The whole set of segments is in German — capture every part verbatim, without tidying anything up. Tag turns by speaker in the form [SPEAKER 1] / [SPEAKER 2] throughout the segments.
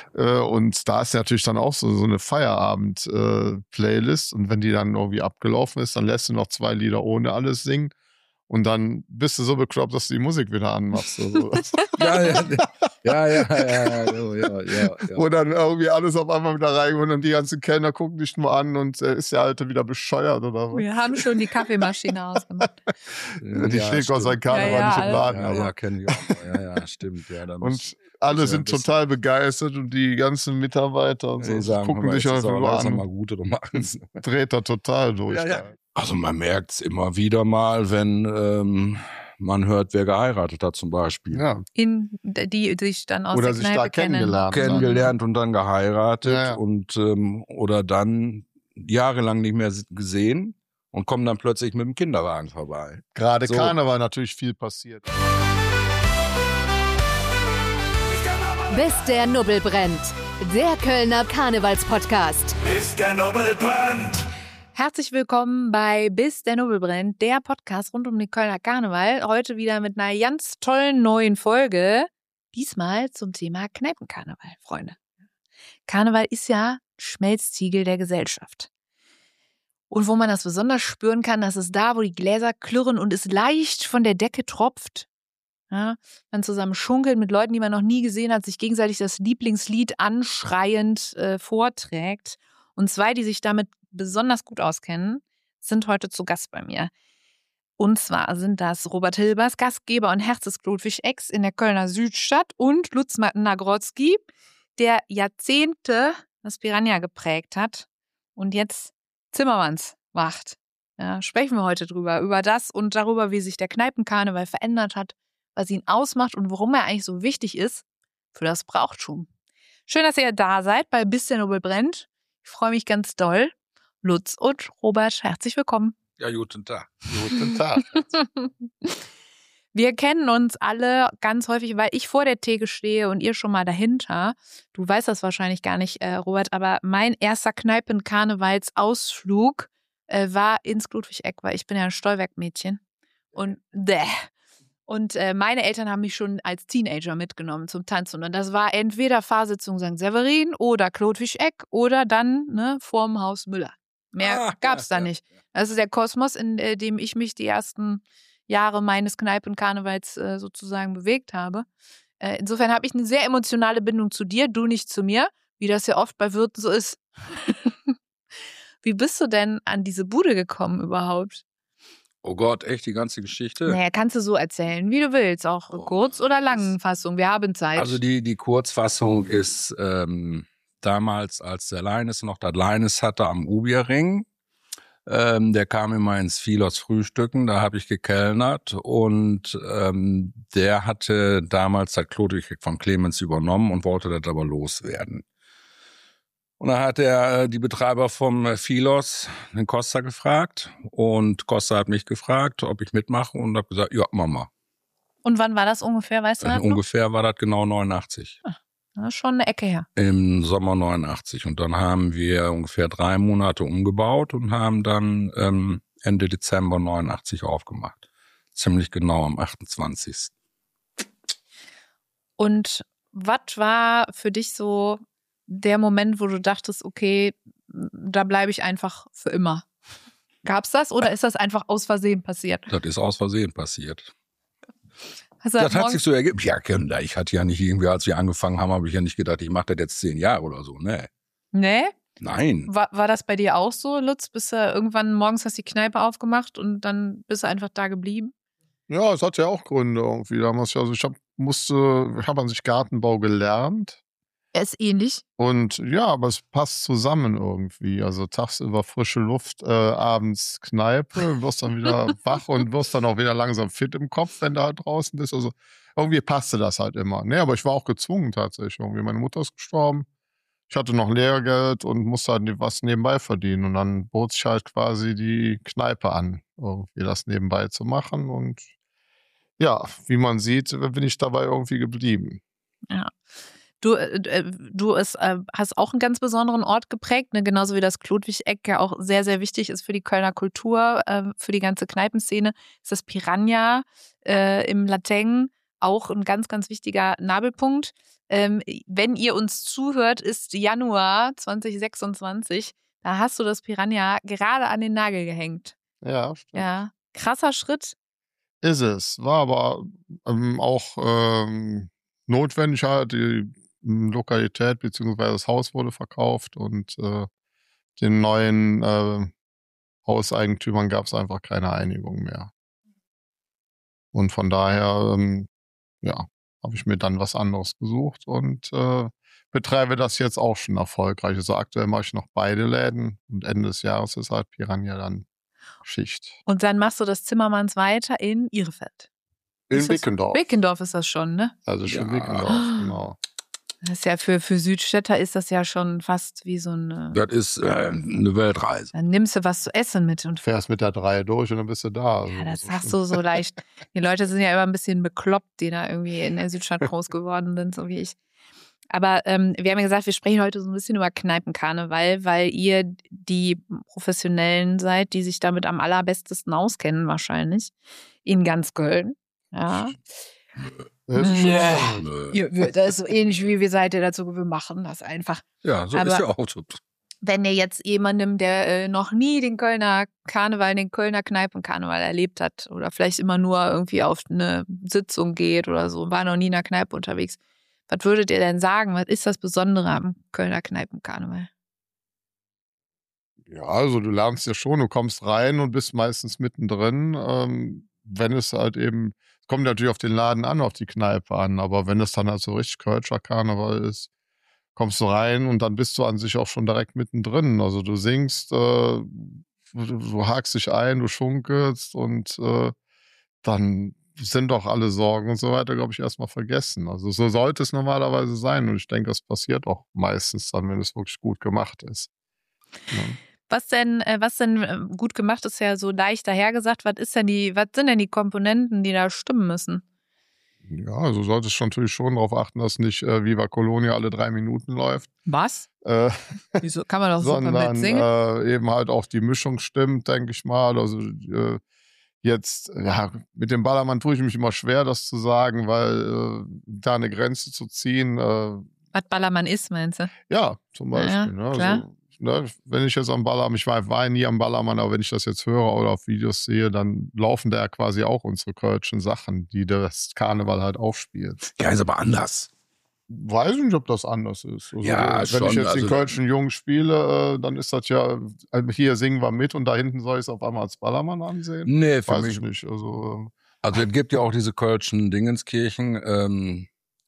[SPEAKER 1] Äh, und da ist natürlich dann auch so, so eine Feierabend-Playlist. Äh, und wenn die dann irgendwie abgelaufen ist, dann lässt du noch zwei Lieder ohne alles singen. Und dann bist du so bekloppt, dass du die Musik wieder anmachst. Also.
[SPEAKER 2] ja, ja, ja, ja, ja, ja, ja, ja.
[SPEAKER 1] Wo dann irgendwie alles auf einmal wieder reingeholt und die ganzen Kellner gucken dich nur an und äh, ist der Alte wieder bescheuert oder was?
[SPEAKER 3] Wir haben schon die Kaffeemaschine ausgemacht.
[SPEAKER 1] Ja, die
[SPEAKER 2] ja,
[SPEAKER 1] steht Gott sei Dank Karneval
[SPEAKER 3] ja, ja,
[SPEAKER 1] nicht im Laden.
[SPEAKER 2] Ja,
[SPEAKER 1] aber.
[SPEAKER 2] ja, kennen wir auch. Ja, ja, stimmt. Ja, da
[SPEAKER 1] und alle sind total begeistert und die ganzen Mitarbeiter und so
[SPEAKER 2] die sagen,
[SPEAKER 1] gucken dich einfach nur an.
[SPEAKER 2] Mal gut oder machen's.
[SPEAKER 1] Dreht da total durch.
[SPEAKER 2] Ja, ja. Also man merkt es immer wieder mal, wenn ähm, man hört, wer geheiratet hat zum Beispiel.
[SPEAKER 1] Ja.
[SPEAKER 3] In, die sich dann aus
[SPEAKER 1] oder
[SPEAKER 3] der
[SPEAKER 1] sich
[SPEAKER 3] Kneipe
[SPEAKER 1] da kennengelernt.
[SPEAKER 2] Kennengelernt und dann geheiratet
[SPEAKER 1] ja, ja.
[SPEAKER 2] und ähm, oder dann jahrelang nicht mehr gesehen und kommen dann plötzlich mit dem Kinderwagen vorbei.
[SPEAKER 1] Gerade
[SPEAKER 2] so.
[SPEAKER 1] Karneval natürlich viel passiert.
[SPEAKER 4] Bis der Nubbel brennt. Der Kölner Karnevalspodcast.
[SPEAKER 5] Bis der Nubbel brennt.
[SPEAKER 3] Herzlich willkommen bei Bis der Nubbel brennt, der Podcast rund um den Kölner Karneval. Heute wieder mit einer ganz tollen neuen Folge. Diesmal zum Thema Kneipenkarneval, Freunde. Karneval ist ja Schmelztiegel der Gesellschaft. Und wo man das besonders spüren kann, das ist da, wo die Gläser klirren und es leicht von der Decke tropft. Ja, man zusammen schunkelt mit Leuten, die man noch nie gesehen hat, sich gegenseitig das Lieblingslied anschreiend äh, vorträgt. Und zwei, die sich damit besonders gut auskennen, sind heute zu Gast bei mir. Und zwar sind das Robert Hilbers, Gastgeber und Herz des Klotwig-Ecks in der Kölner Südstadt und Lutz Nagrotzky, der Jahrzehnte das Piranha geprägt hat und jetzt Zimmermanns macht. Ja, sprechen wir heute drüber, über das und darüber, wie sich der Kneipenkarneval verändert hat, was ihn ausmacht und warum er eigentlich so wichtig ist für das Brauchtum. Schön, dass ihr da seid bei Bis der Nubbel brennt. Ich freue mich ganz doll. Lutz und Robert, herzlich willkommen.
[SPEAKER 2] Ja, guten Tag.
[SPEAKER 1] Guten Tag.
[SPEAKER 3] Wir kennen uns alle ganz häufig, weil ich vor der Theke stehe und ihr schon mal dahinter. Du weißt das wahrscheinlich gar nicht, äh, Robert, aber mein erster Kneipen-Karnevalsausflug äh, war ins Klotwig-Eck, weil ich bin ja ein Stollwerk-Mädchen. Und däh. Und äh, meine Eltern haben mich schon als Teenager mitgenommen zum Tanzen. Und das war entweder Fahrsitzung Sankt Severin oder Klotwig-Eck oder dann ne, vorm Haus Müller. Mehr
[SPEAKER 2] ah,
[SPEAKER 3] gab's
[SPEAKER 2] ja,
[SPEAKER 3] da nicht. Das ist der Kosmos, in äh, dem ich mich die ersten Jahre meines Kneipenkarnevals äh, sozusagen bewegt habe. Äh, insofern habe ich eine sehr emotionale Bindung zu dir, du nicht zu mir, wie das ja oft bei Wirten so ist. Wie bist du denn an diese Bude gekommen überhaupt?
[SPEAKER 2] Oh Gott, echt die ganze Geschichte?
[SPEAKER 3] Naja, kannst du so erzählen, wie du willst, auch oh, kurz- oder langen Fassung. Wir haben Zeit.
[SPEAKER 2] Also die, die Kurzfassung ist ähm, damals, als der Leines noch das Leines hatte am Ubierring. Ähm, der kam immer ins Philos frühstücken, da habe ich gekellnert und ähm, der hatte damals das Klotwig von Clemens übernommen und wollte das aber loswerden. Und dann hat er die Betreiber vom Philos, den Costa, gefragt und Costa hat mich gefragt, ob ich mitmache und habe gesagt, ja, Mama.
[SPEAKER 3] Und wann war das ungefähr, weißt du das
[SPEAKER 2] äh, Ungefähr war das genau neunundachtzig.
[SPEAKER 3] Ach, das ist schon eine Ecke her.
[SPEAKER 2] Im Sommer neunundachtzig. Und dann haben wir ungefähr drei Monate umgebaut und haben dann ähm, Ende Dezember neunundachtzig aufgemacht. Ziemlich genau am achtundzwanzigsten.
[SPEAKER 3] Und was war für dich so der Moment, wo du dachtest, okay, da bleibe ich einfach für immer? Gab's das oder ist das einfach aus Versehen passiert?
[SPEAKER 2] Das ist aus Versehen passiert.
[SPEAKER 3] Also
[SPEAKER 2] das hat sich so ergeben. Ja, ich hatte ja nicht irgendwie, als wir angefangen haben, habe ich ja nicht gedacht, ich mache das jetzt zehn Jahre oder so. Nee.
[SPEAKER 3] Nee?
[SPEAKER 2] Nein.
[SPEAKER 3] War, war das bei dir auch so, Lutz? Bist du irgendwann morgens hast die Kneipe aufgemacht und dann bist du einfach da geblieben?
[SPEAKER 1] Ja, es hat ja auch Gründe irgendwie damals. Also ich hab, musste, ich habe an sich Gartenbau gelernt.
[SPEAKER 3] Er ist ähnlich.
[SPEAKER 1] Und ja, aber es passt zusammen irgendwie. Also tagsüber frische Luft, äh, abends Kneipe, wirst dann wieder wach und wirst dann auch wieder langsam fit im Kopf, wenn du halt draußen bist. Also irgendwie passte das halt immer. Nee, aber ich war auch gezwungen tatsächlich irgendwie. Meine Mutter ist gestorben. Ich hatte noch Lehrgeld und musste halt was nebenbei verdienen. Und dann bot sich halt quasi die Kneipe an, irgendwie das nebenbei zu machen. Und ja, wie man sieht, bin ich dabei irgendwie geblieben.
[SPEAKER 3] Ja. Du, äh, du ist, äh, hast auch einen ganz besonderen Ort geprägt, ne? Genauso wie das Klotwig-Eck ja auch sehr, sehr wichtig ist für die Kölner Kultur, äh, für die ganze Kneipenszene. Ist das Piranha äh, im Lateng, auch ein ganz, ganz wichtiger Nabelpunkt. Ähm, wenn ihr uns zuhört, ist Januar zwanzig sechsundzwanzig. Da hast du das Piranha gerade an den Nagel gehängt.
[SPEAKER 1] Ja, stimmt.
[SPEAKER 3] Ja, krasser Schritt.
[SPEAKER 1] Ist es. War aber ähm, auch ähm, notwendig. Halt. Die ähm, Lokalität bzw. das Haus wurde verkauft und äh, den neuen äh, Hauseigentümern gab es einfach keine Einigung mehr. Und von daher, ähm, ja, habe ich mir dann was anderes gesucht und äh, betreibe das jetzt auch schon erfolgreich. Also aktuell mache ich noch beide Läden und Ende des Jahres ist halt Piranha dann Schicht.
[SPEAKER 3] Und dann machst du das Zimmermanns weiter in Ihrefeld.
[SPEAKER 1] In
[SPEAKER 3] Ist das-
[SPEAKER 1] Wickendorf.
[SPEAKER 3] Wickendorf ist das schon, ne?
[SPEAKER 1] Also schon
[SPEAKER 2] Ja.
[SPEAKER 1] Wickendorf, genau.
[SPEAKER 3] Das ist ja für, für Südstädter ist das ja schon fast wie so eine.
[SPEAKER 2] Das ist äh, eine Weltreise.
[SPEAKER 3] Dann nimmst du was zu essen mit und
[SPEAKER 1] Fährst mit der Dreier durch und dann bist du da.
[SPEAKER 3] ja,
[SPEAKER 1] Also,
[SPEAKER 3] das
[SPEAKER 1] so
[SPEAKER 3] sagst
[SPEAKER 1] schlimm.
[SPEAKER 3] du so leicht. Die Leute sind ja immer ein bisschen bekloppt, die da irgendwie in der Südstadt groß geworden sind, so wie ich. Aber ähm, wir haben ja gesagt, wir sprechen heute so ein bisschen über Kneipenkarneval, weil ihr die Professionellen seid, die sich damit am allerbesten auskennen wahrscheinlich. In ganz Köln. Ja.
[SPEAKER 1] Das ist
[SPEAKER 3] Ja.
[SPEAKER 1] schon-
[SPEAKER 2] Nö.
[SPEAKER 3] Ihr, wir- das ist so ähnlich wie wir seid ihr dazu, wir machen das einfach.
[SPEAKER 2] Ja, so
[SPEAKER 3] Aber-
[SPEAKER 2] ist ja auch so.
[SPEAKER 3] Wenn ihr jetzt jemandem, der äh, noch nie den Kölner Karneval, den Kölner Kneipenkarneval erlebt hat oder vielleicht immer nur irgendwie auf eine Sitzung geht oder so, war noch nie in einer Kneipe unterwegs, was würdet ihr denn sagen? Was ist das Besondere am Kölner Kneipenkarneval?
[SPEAKER 1] Ja, also du lernst ja schon, du kommst rein und bist meistens mittendrin. Ähm, wenn es halt eben, es kommt natürlich auf den Laden an, auf die Kneipe an, aber wenn es dann halt so richtig Kölscher Karneval ist, kommst du rein und dann bist du an sich auch schon direkt mittendrin. Also du singst, äh, du, du hakst dich ein, du schunkelst und äh, dann sind doch alle Sorgen und so weiter, glaube ich, erstmal vergessen. Also so sollte es normalerweise sein und ich denke, das passiert auch meistens dann, wenn es wirklich gut gemacht ist. Ja.
[SPEAKER 3] Was denn, äh, was denn äh, gut gemacht ist ja so leicht dahergesagt. Was ist denn die, was sind denn die Komponenten, die da stimmen müssen?
[SPEAKER 1] Ja, also solltest du natürlich schon darauf achten, dass nicht äh, Viva Colonia alle drei Minuten läuft.
[SPEAKER 3] Was?
[SPEAKER 1] Äh,
[SPEAKER 3] Wieso kann man doch super
[SPEAKER 1] sondern
[SPEAKER 3] mitsingen?
[SPEAKER 1] äh, eben halt auch die Mischung stimmt, denke ich mal. Also äh, jetzt, ja, mit dem Ballermann tue ich mich immer schwer, das zu sagen, weil äh, da eine Grenze zu ziehen, äh,
[SPEAKER 3] Was Ballermann ist, meinst du?
[SPEAKER 1] ja, zum
[SPEAKER 3] Ja,
[SPEAKER 1] Beispiel. ne?
[SPEAKER 3] klar.
[SPEAKER 1] Also, ne, wenn ich jetzt am Ballermann, ich war, war nie am Ballermann, aber wenn ich das jetzt höre oder auf Videos sehe, dann laufen da ja quasi auch unsere kölschen Sachen, die das Karneval halt aufspielt.
[SPEAKER 2] Ja, ist aber anders.
[SPEAKER 1] Weiß nicht, ob das anders ist. Also,
[SPEAKER 2] Ja,
[SPEAKER 1] wenn
[SPEAKER 2] schon,
[SPEAKER 1] ich jetzt den
[SPEAKER 2] also-
[SPEAKER 1] kölschen Jungen spiele, äh, dann ist das ja, äh, hier singen wir mit und da hinten soll ich es auf einmal als Ballermann ansehen.
[SPEAKER 2] Nee, für
[SPEAKER 1] Weiß
[SPEAKER 2] mich
[SPEAKER 1] ich nicht. Also, ähm,
[SPEAKER 2] Also es gibt ja auch diese kölschen Dingenskirchen, ähm,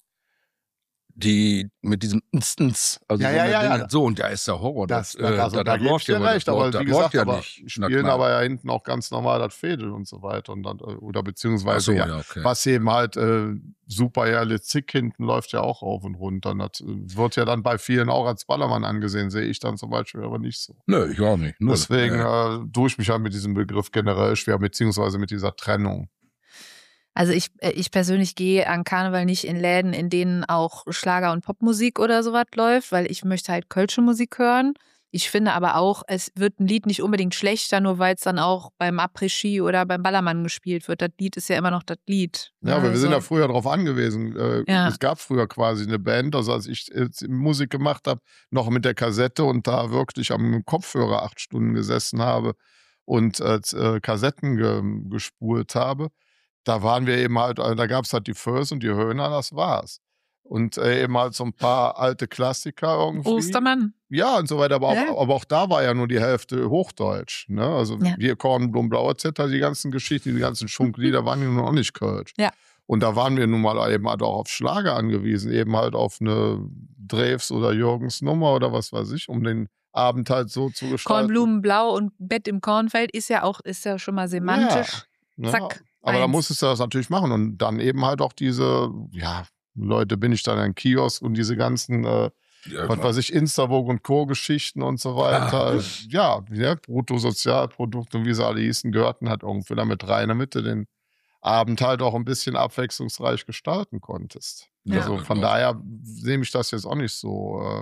[SPEAKER 2] die mit diesem Instance, also
[SPEAKER 1] Ja,
[SPEAKER 2] so,
[SPEAKER 1] ja,
[SPEAKER 2] mit
[SPEAKER 1] ja,
[SPEAKER 2] Dingen,
[SPEAKER 1] ja.
[SPEAKER 2] so und da ist der Horror.
[SPEAKER 1] das,
[SPEAKER 2] Das, äh,
[SPEAKER 1] also,
[SPEAKER 2] das,
[SPEAKER 1] da
[SPEAKER 2] das
[SPEAKER 1] gebe ich
[SPEAKER 2] läuft ja,
[SPEAKER 1] dir
[SPEAKER 2] aber
[SPEAKER 1] recht,
[SPEAKER 2] das,
[SPEAKER 1] aber
[SPEAKER 2] läuft-
[SPEAKER 1] wie
[SPEAKER 2] das läuft
[SPEAKER 1] gesagt,
[SPEAKER 2] ja
[SPEAKER 1] aber
[SPEAKER 2] nicht. in der
[SPEAKER 1] spielen
[SPEAKER 2] Kneipe.
[SPEAKER 1] aber ja hinten auch ganz normal das Fädel und so weiter und dann, äh, oder beziehungsweise
[SPEAKER 2] Ach so,
[SPEAKER 1] ja,
[SPEAKER 2] ja, okay.
[SPEAKER 1] was eben halt äh, super ja, Zick hinten läuft ja auch rauf und runter. Und das äh, wird ja dann bei vielen auch als Ballermann angesehen, sehe ich dann zum Beispiel aber nicht so.
[SPEAKER 2] Nö, ich auch nicht. Null.
[SPEAKER 1] Deswegen
[SPEAKER 2] Ja.
[SPEAKER 1] äh, tue ich mich halt mit diesem Begriff generell schwer, beziehungsweise mit dieser Trennung.
[SPEAKER 3] Also ich, äh, ich persönlich gehe an Karneval nicht in Läden, in denen auch Schlager- und Popmusik oder sowas läuft, weil ich möchte halt kölsche Musik hören. Ich finde aber auch, es wird ein Lied nicht unbedingt schlechter, nur weil es dann auch beim Après-Ski oder beim Ballermann gespielt wird. Das Lied ist ja immer noch das Lied.
[SPEAKER 1] Ja, aber wir
[SPEAKER 3] Also-
[SPEAKER 1] sind ja früher darauf angewiesen. Äh,
[SPEAKER 3] Ja.
[SPEAKER 1] Es gab früher quasi eine Band, also als ich äh, Musik gemacht habe, noch mit der Kassette und da wirklich am Kopfhörer acht Stunden gesessen habe und äh, z- äh, Kassetten ge gespult habe, da waren wir eben halt, äh, da gab es halt die Förs und die Höhner, das war's. Und äh, eben halt so ein paar alte Klassiker irgendwie.
[SPEAKER 3] Ostermann.
[SPEAKER 1] Ja, und so weiter. Aber,
[SPEAKER 3] Ja.
[SPEAKER 1] auch, aber auch da war ja nur die Hälfte Hochdeutsch. Ne? Also
[SPEAKER 3] Ja.
[SPEAKER 1] hier Kornblum, Blauer Zetter, die ganzen Geschichten, die ganzen Schunklieder waren ja nun auch nicht Kölsch.
[SPEAKER 3] Ja.
[SPEAKER 1] Und da waren wir nun mal eben halt auch auf Schlager angewiesen, eben halt auf eine Drews oder Jürgens Nummer oder was weiß ich, um den Abend halt so zu gestalten.
[SPEAKER 3] Kornblumenblau und Bett im Kornfeld ist ja auch, ist ja schon mal semantisch.
[SPEAKER 1] Ja,
[SPEAKER 3] Zack,
[SPEAKER 1] aber da
[SPEAKER 3] eins.
[SPEAKER 1] musstest du das natürlich machen und dann eben halt auch diese, ja, Leute, bin ich dann ein Kiosk und diese ganzen, äh,
[SPEAKER 2] Ja,
[SPEAKER 1] was weiß ich, Instavogue und Co-Geschichten und so weiter.
[SPEAKER 2] Ah.
[SPEAKER 1] Ja, ja, Bruttosozialprodukt und wie sie alle hießen, gehörten halt irgendwie damit rein, damit du den Abend halt auch ein bisschen abwechslungsreich gestalten konntest.
[SPEAKER 3] Ja.
[SPEAKER 1] Also von daher nehme ich das jetzt auch nicht so. ähm,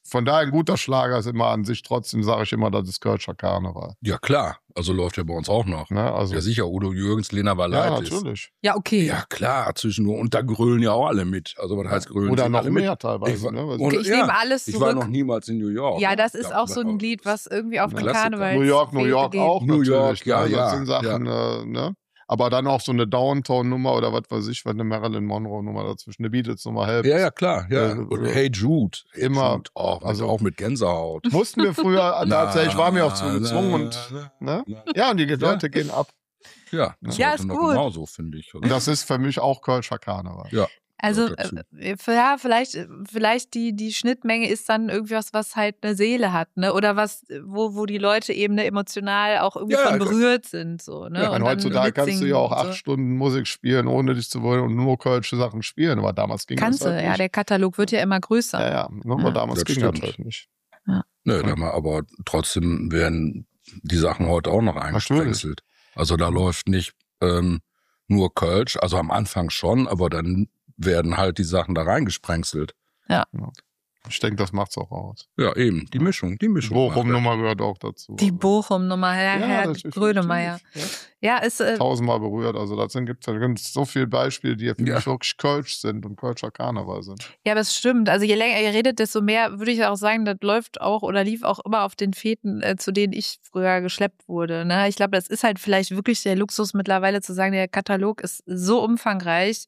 [SPEAKER 1] von daher ein guter Schlager ist immer an sich, trotzdem sage ich immer, das ist Kölscher Karneval.
[SPEAKER 2] Ja, klar. Also läuft ja bei uns auch noch.
[SPEAKER 1] Ne? Also,
[SPEAKER 2] Ja, sicher, Udo Jürgens, Lena
[SPEAKER 1] ja,
[SPEAKER 2] Valaitis.
[SPEAKER 1] natürlich.
[SPEAKER 3] Ja, okay.
[SPEAKER 2] Ja, klar, zwischendurch. Und da grölen ja auch alle mit. Also, was heißt grölen?
[SPEAKER 1] Oder
[SPEAKER 2] Sind
[SPEAKER 1] noch
[SPEAKER 2] alle
[SPEAKER 1] mehr
[SPEAKER 2] mit?
[SPEAKER 1] teilweise.
[SPEAKER 2] Ich war-
[SPEAKER 1] ne? Was-
[SPEAKER 2] und-
[SPEAKER 3] Ich
[SPEAKER 2] ja,
[SPEAKER 3] nehme alles
[SPEAKER 2] Ich war
[SPEAKER 3] zurück.
[SPEAKER 2] noch niemals in New York.
[SPEAKER 3] Ja, das ist
[SPEAKER 2] Ja,
[SPEAKER 3] auch so ein Lied, was irgendwie auf den
[SPEAKER 2] Klassiker.
[SPEAKER 3] Karneval.
[SPEAKER 1] New York, New York auch
[SPEAKER 2] New
[SPEAKER 1] natürlich.
[SPEAKER 2] York, ja,
[SPEAKER 1] ne? Das
[SPEAKER 2] ja,
[SPEAKER 1] sind Sachen, äh, ne? Aber dann auch so eine Downtown-Nummer oder was weiß ich, was eine Marilyn Monroe-Nummer dazwischen, eine Beatles-Nummer, Help.
[SPEAKER 2] Ja, ja, klar. Ja.
[SPEAKER 1] Äh,
[SPEAKER 2] Und
[SPEAKER 1] äh,
[SPEAKER 2] Hey Jude. Hey
[SPEAKER 1] immer.
[SPEAKER 2] Jude auch, also
[SPEAKER 1] Also-
[SPEAKER 2] auch mit Gänsehaut.
[SPEAKER 1] Mussten wir früher, tatsächlich, ich war mir auch zu
[SPEAKER 2] Na,
[SPEAKER 1] gezwungen und,
[SPEAKER 2] na,
[SPEAKER 1] ne?
[SPEAKER 2] na.
[SPEAKER 1] Ja, und die Leute gehen ab.
[SPEAKER 2] Ja, das
[SPEAKER 3] Ja,
[SPEAKER 2] war
[SPEAKER 3] ist
[SPEAKER 2] dann doch
[SPEAKER 3] gut.
[SPEAKER 2] genauso, finde ich.
[SPEAKER 1] Und das ist für mich auch Kölscher Karneval.
[SPEAKER 2] Ja.
[SPEAKER 3] Also,
[SPEAKER 2] gehört dazu.
[SPEAKER 3] äh, ja, vielleicht, vielleicht die, die Schnittmenge ist dann irgendwas, was halt eine Seele hat, ne? Oder was, wo, wo die Leute eben ne, emotional auch irgendwie
[SPEAKER 2] Ja,
[SPEAKER 3] von
[SPEAKER 2] ja.
[SPEAKER 3] berührt sind, so, ne?
[SPEAKER 1] Ja, und
[SPEAKER 3] dann
[SPEAKER 1] heutzutage kannst du
[SPEAKER 3] mitsingen
[SPEAKER 1] ja auch
[SPEAKER 3] und
[SPEAKER 1] acht
[SPEAKER 3] so.
[SPEAKER 1] Stunden Musik spielen, ohne dich zu wollen und nur kölsche Sachen spielen. Aber damals ging
[SPEAKER 3] Kannst
[SPEAKER 1] das
[SPEAKER 3] du,
[SPEAKER 1] halt
[SPEAKER 3] ja,
[SPEAKER 1] nicht.
[SPEAKER 3] der Katalog wird ja immer größer.
[SPEAKER 1] Ja, ja, ne, aber
[SPEAKER 3] Ja.
[SPEAKER 1] damals
[SPEAKER 2] Das
[SPEAKER 1] ging das
[SPEAKER 2] stimmt.
[SPEAKER 1] halt nicht.
[SPEAKER 2] Nö, da mal, aber trotzdem werden die Sachen heute auch noch eingesprengselt. Also da läuft nicht ähm, nur Kölsch, also am Anfang schon, aber dann werden halt die Sachen da reingesprengselt.
[SPEAKER 1] Ich denke, das macht's auch aus.
[SPEAKER 2] Ja, eben, die Mischung, die Mischung.
[SPEAKER 1] Bochum-Nummer gehört auch dazu.
[SPEAKER 3] Die Bochum-Nummer, Herr,
[SPEAKER 1] Ja,
[SPEAKER 3] Herr
[SPEAKER 1] das ist
[SPEAKER 3] Grönemeyer.
[SPEAKER 1] natürlich,
[SPEAKER 3] Ja, ist,
[SPEAKER 1] ja.
[SPEAKER 3] äh,
[SPEAKER 1] Tausendmal berührt. Also da gibt es ganz so viele Beispiele, die ja für
[SPEAKER 2] Ja.
[SPEAKER 1] mich wirklich Kölsch sind und Kölscher Karneval sind.
[SPEAKER 3] ja, das stimmt. Also je länger ihr redet, desto mehr würde ich auch sagen, das läuft auch oder lief auch immer auf den Fäden, äh, zu denen ich früher geschleppt wurde. Ne? Ich glaube, das ist halt vielleicht wirklich der Luxus mittlerweile zu sagen, der Katalog ist so umfangreich,